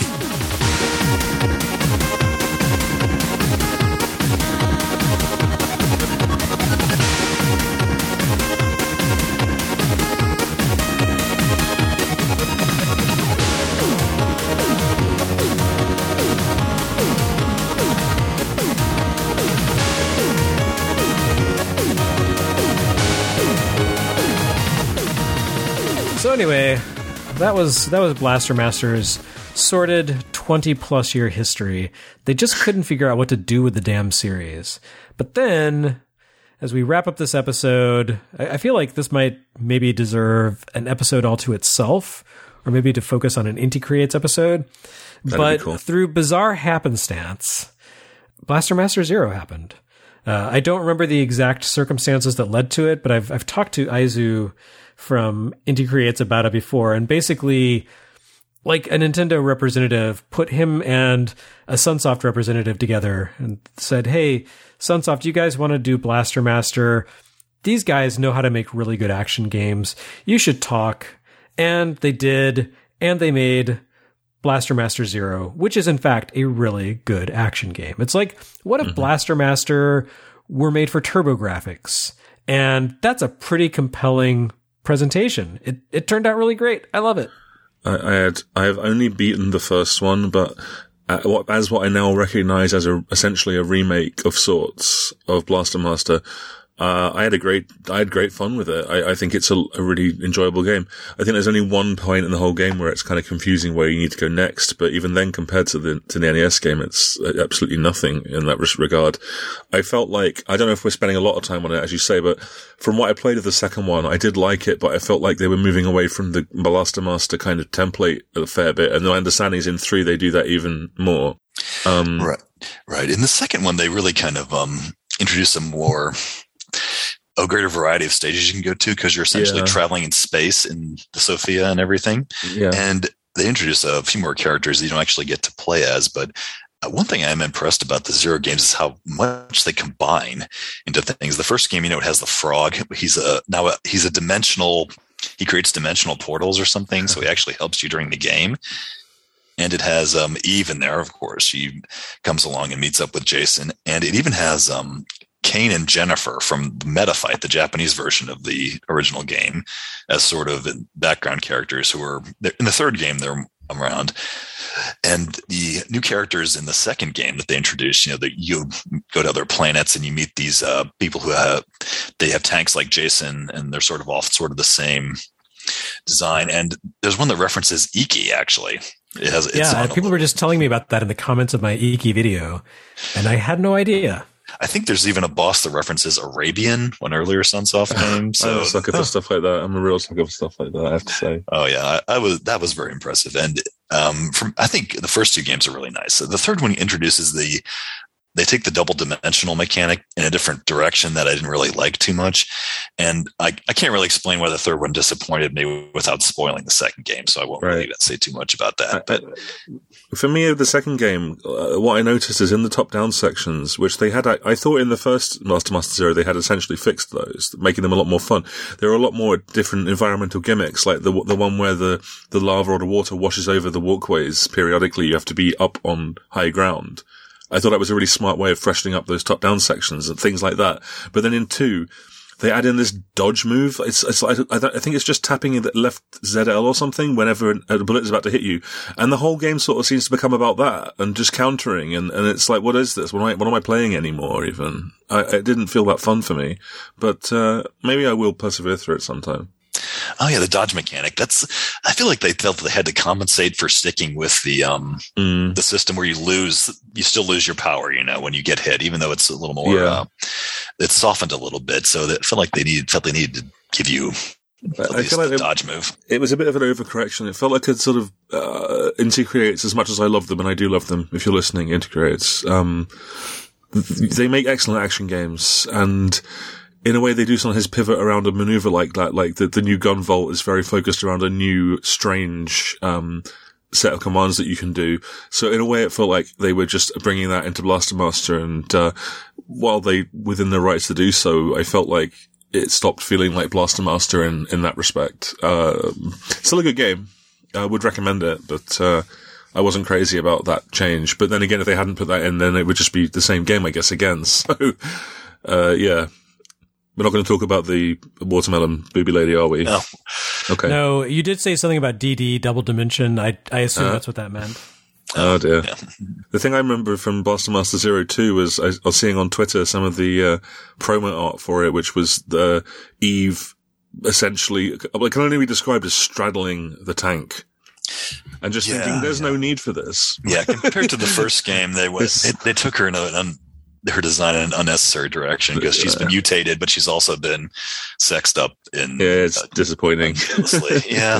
So anyway, that was Blaster Master's sordid 20-plus year history. They just couldn't figure out what to do with the damn series. But then, as we wrap up this episode, I feel like this might maybe deserve an episode all to itself, or maybe to focus on an Inti Creates episode. That'd be cool. Through bizarre happenstance, Blaster Master Zero happened. I don't remember the exact circumstances that led to it, but I've talked to Aizu from Inti Creates about it before, and basically, like a Nintendo representative put him and a Sunsoft representative together and said, hey, Sunsoft, you guys want to do Blaster Master? These guys know how to make really good action games. You should talk. And they did, and they made Blaster Master Zero, which is in fact a really good action game. It's like, what if Blaster Master were made for TurboGrafx? And that's a pretty compelling presentation. It turned out really great. I love it. I have only beaten the first one, but as what I now recognize as essentially a remake of sorts of Blaster Master, I had great fun with it. I think it's a really enjoyable game. I think there's only one point in the whole game where it's kind of confusing where you need to go next, but even then, compared to the NES game, it's absolutely nothing in that regard. I felt like, I don't know if we're spending a lot of time on it, as you say, but from what I played of the second one, I did like it, but I felt like they were moving away from the Blaster Master kind of template a fair bit, and my understanding is in 3 they do that even more. Right. In the second one, they really kind of introduce a greater variety of stages you can go to, because you're essentially traveling in space in the Sophia and everything. Yeah. And they introduce a few more characters that you don't actually get to play as. But one thing I'm impressed about the Zero games is how much they combine into things. The first game, it has the frog. He's a dimensional. He creates dimensional portals or something, so he actually helps you during the game. And it has Eve in there, of course. She comes along and meets up with Jason. And it even has Kane and Jennifer from the Metafight, the Japanese version of the original game, as sort of background characters who are in the third game. They're around, and the new characters in the second game that they introduced, that you go to other planets and you meet these people who have tanks like Jason, and they're sort of all sort of the same design. And there's one that references Iki, actually. People were just telling me about that in the comments of my Iki video, and I had no idea. I think there's even a boss that references Arabian, one earlier Sunsoft game. So I'm a sucker for stuff like that. I'm a real sucker for stuff like that, I have to say. Oh yeah, that was very impressive. And I think the first 2 games are really nice. So the third one introduces the they take the double dimensional mechanic in a different direction that I didn't really like too much. And I can't really explain why the third one disappointed me without spoiling the second game. So I won't really say too much about that. But for me, the second game, what I noticed is in the top-down sections, which they had, I thought in the first Master Zero, they had essentially fixed those, making them a lot more fun. There are a lot more different environmental gimmicks, like the one where the lava or the water washes over the walkways periodically. You have to be up on high ground. I thought that was a really smart way of freshening up those top-down sections and things like that. But then in 2, they add in this dodge move. It's like, I think it's just tapping the left ZL or something whenever a bullet is about to hit you. And the whole game sort of seems to become about that and just countering. And it's like, what is this? What am I playing anymore even? It didn't feel that fun for me, but, maybe I will persevere through it sometime. Oh yeah, the dodge mechanic. I feel like they felt they had to compensate for sticking with the system where you still lose your power, when you get hit, even though it's a little more, it's softened a little bit. So that felt like they needed to give you at least the dodge move. It was a bit of an overcorrection. It felt like it sort of, Inti Creates, as much as I love them, and I do love them, if you're listening, Inti Creates, they make excellent action games, and in a way, they do sometimes pivot around a maneuver like that. Like the new Gunvolt is very focused around a new, strange, set of commands that you can do. So in a way, it felt like they were just bringing that into Blaster Master. And, while they within their rights to do so, I felt like it stopped feeling like Blaster Master in that respect. Still a good game. I would recommend it, but, I wasn't crazy about that change. But then again, if they hadn't put that in, then it would just be the same game, I guess, again. So, yeah. We're not going to talk about the watermelon booby lady, are we? No. Okay. No, you did say something about DD, double dimension. I assume that's what that meant. Oh dear. Yeah. The thing I remember from Blaster Master Zero 2 was I was seeing on Twitter some of the promo art for it, which was the Eve essentially, it can only be described as straddling the tank. And just thinking, there's no need for this. Yeah, compared to the first game, they took her in her design in an unnecessary direction because she's been mutated, but she's also been sexed up in. Yeah, it's disappointing. Yeah.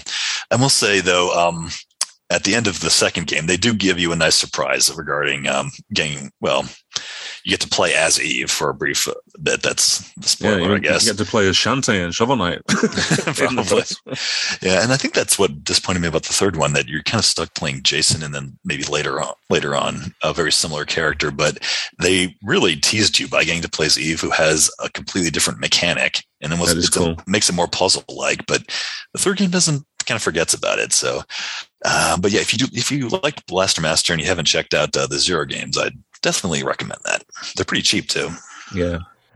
I will say though, at the end of the second game, they do give you a nice surprise regarding getting. Well, you get to play as Eve for a brief bit. That's the spoiler, I guess. You get to play as Shantae and Shovel Knight. Probably. Yeah, and I think that's what disappointed me about the third one, that you're kind of stuck playing Jason and then maybe later on a very similar character, but they really teased you by getting to play as Eve, who has a completely different mechanic, and it makes it more puzzle-like, but the third game kind of forgets about it. So, but yeah, if you like Blaster Master and you haven't checked out the Zero games, I'd definitely recommend that. They're pretty cheap too. Yeah.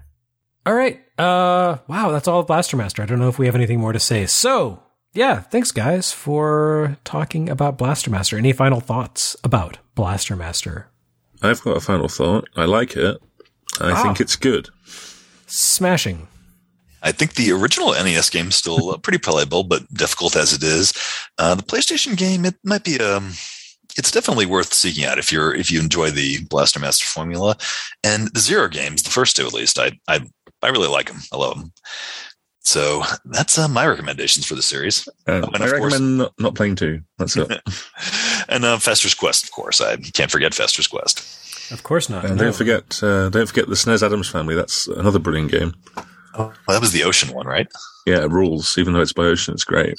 All right. Wow, that's all of Blaster Master. I don't know if we have anything more to say. So, yeah, thanks guys for talking about Blaster Master. Any final thoughts about Blaster Master? I've got a final thought. I like it. I think it's good. Smashing. I think the original NES game is still pretty playable, but difficult as it is. The PlayStation game, it might be it's definitely worth seeking out if you enjoy the Blaster Master formula. And the Zero games, the first two at least, I really like them. I love them. So that's my recommendations for the series. I recommend not playing 2. That's it. And Fester's Quest, of course. I can't forget Fester's Quest. Of course not. And don't forget the SNES Addams Family. That's another brilliant game. Oh, that was the Ocean one, right? Yeah, it rules. Even though it's by Ocean, it's great.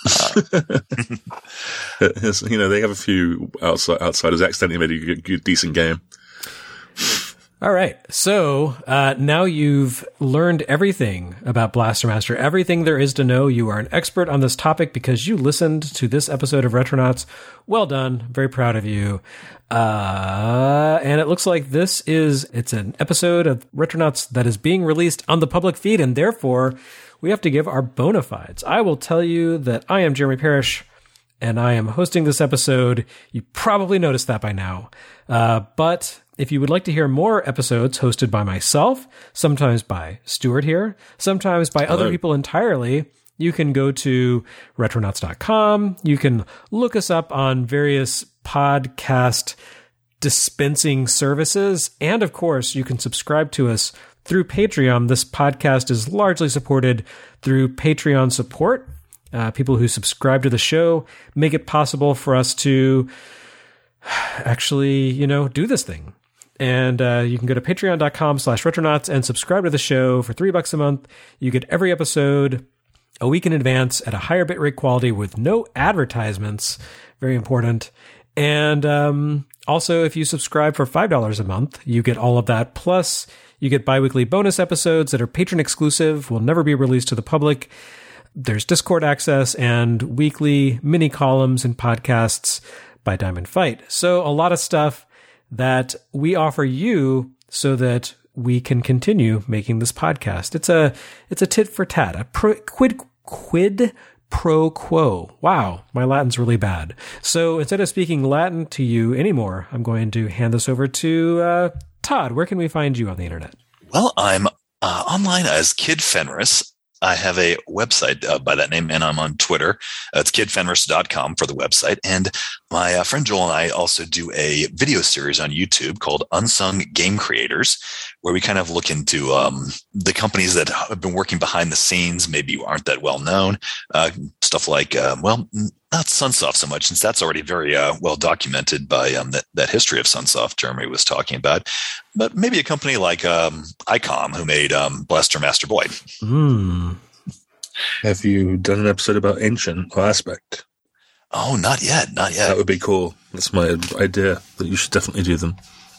They have a few outsiders accidentally made a good, decent game. All right. So now you've learned everything about Blaster Master, everything there is to know. You are an expert on this topic because you listened to this episode of Retronauts. Well done. Very proud of you. And it looks like it's an episode of Retronauts that is being released on the public feed, and therefore we have to give our bona fides. I will tell you that I am Jeremy Parrish, and I am hosting this episode. You probably noticed that by now. But if you would like to hear more episodes hosted by myself, sometimes by Stuart here, sometimes by other people entirely, you can go to retronauts.com. You can look us up on various podcast dispensing services. And of course, you can subscribe to us through Patreon. This podcast is largely supported through Patreon support. People who subscribe to the show make it possible for us to actually, do this thing. And you can go to patreon.com/retronauts and subscribe to the show for $3 a month. You get every episode a week in advance at a higher bitrate quality with no advertisements. Very important. And also, if you subscribe for $5 a month, you get all of that. Plus, you get bi-weekly bonus episodes that are patron exclusive, will never be released to the public. There's Discord access and weekly mini columns and podcasts by Diamond Fight. So a lot of stuff that we offer you so that we can continue making this podcast. It's a tit for tat, a quid pro quo. Wow, my Latin's really bad. So instead of speaking Latin to you anymore, I'm going to hand this over to Todd. Where can we find you on the internet? Well, I'm online as Kid Fenris. I have a website by that name, and I'm on Twitter. It's kidfenris.com for the website. And my friend Joel and I also do a video series on YouTube called Unsung Game Creators, where we kind of look into the companies that have been working behind the scenes, maybe aren't that well known. Stuff like, not Sunsoft so much, since that's already very well documented by that history of Sunsoft Jeremy was talking about. But maybe a company like ICOM, who made Blaster Master Boy. Have you done an episode about Ancient or Aspect? Oh, not yet. That would be cool. That's my idea, that you should definitely do them.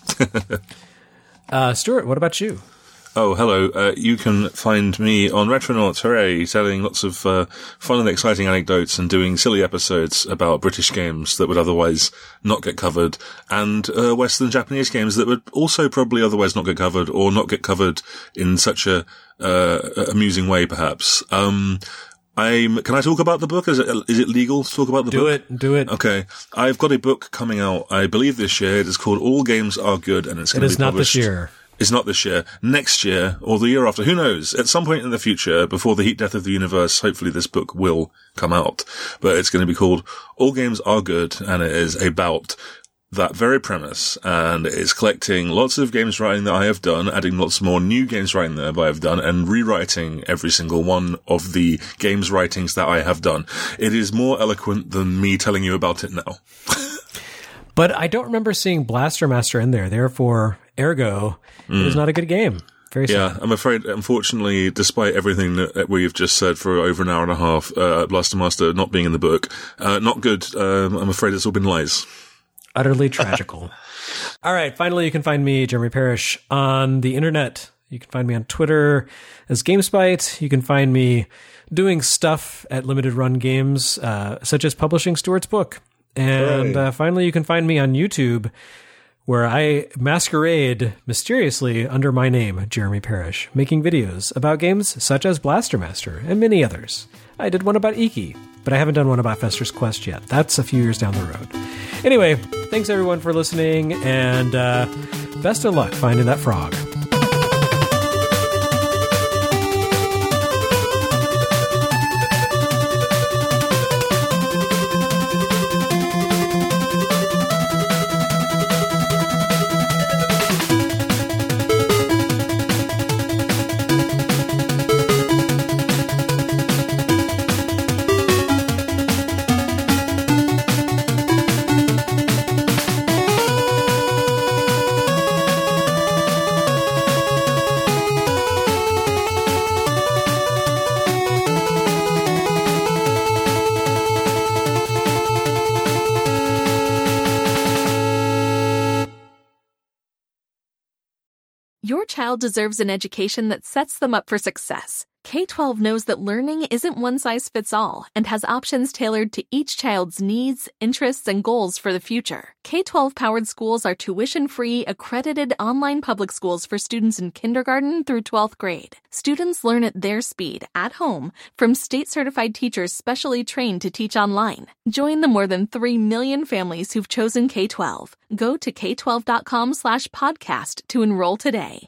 Stuart, what about you? Oh, hello. You can find me on Retronauts, hooray, telling lots of fun and exciting anecdotes and doing silly episodes about British games that would otherwise not get covered, and Western Japanese games that would also probably otherwise not get covered, or not get covered in such a amusing way, perhaps. Can I talk about the book? Is it legal to talk about the book? Do it. Okay. I've got a book coming out, I believe this year. It is called All Games Are Good, and it's going to be published. It is not this year. It's not this year. Next year, or the year after, who knows? At some point in the future, before the heat death of the universe, hopefully this book will come out. But it's going to be called All Games Are Good, and it is about that very premise, and it's collecting lots of games writing that I have done, adding lots more new games writing that I have done, and rewriting every single one of the games writings that I have done. It is more eloquent than me telling you about it now. But I don't remember seeing Blaster Master in there, therefore, ergo, it is not a good game. Very sad. Yeah, I'm afraid, unfortunately, despite everything that we've just said for over an hour and a half, Blaster Master not being in the book, not good. I'm afraid it's all been lies. Utterly tragical. All right, finally, you can find me, Jeremy Parrish, on the internet. You can find me on Twitter as GameSpite. You can find me doing stuff at Limited Run Games, such as publishing Stuart's book. And finally, you can find me on YouTube, where I masquerade mysteriously under my name, Jeremy Parrish, making videos about games such as Blaster Master and many others. I did one about Iki, but I haven't done one about Fester's Quest yet. That's a few years down the road. Anyway, thanks everyone for listening, and best of luck finding that frog. Your child deserves an education that sets them up for success. K-12 knows that learning isn't one size fits all and has options tailored to each child's needs, interests, and goals for the future. K-12-powered schools are tuition-free, accredited online public schools for students in kindergarten through 12th grade. Students learn at their speed, at home, from state-certified teachers specially trained to teach online. Join the more than 3 million families who've chosen K-12. Go to k12.com/podcast to enroll today.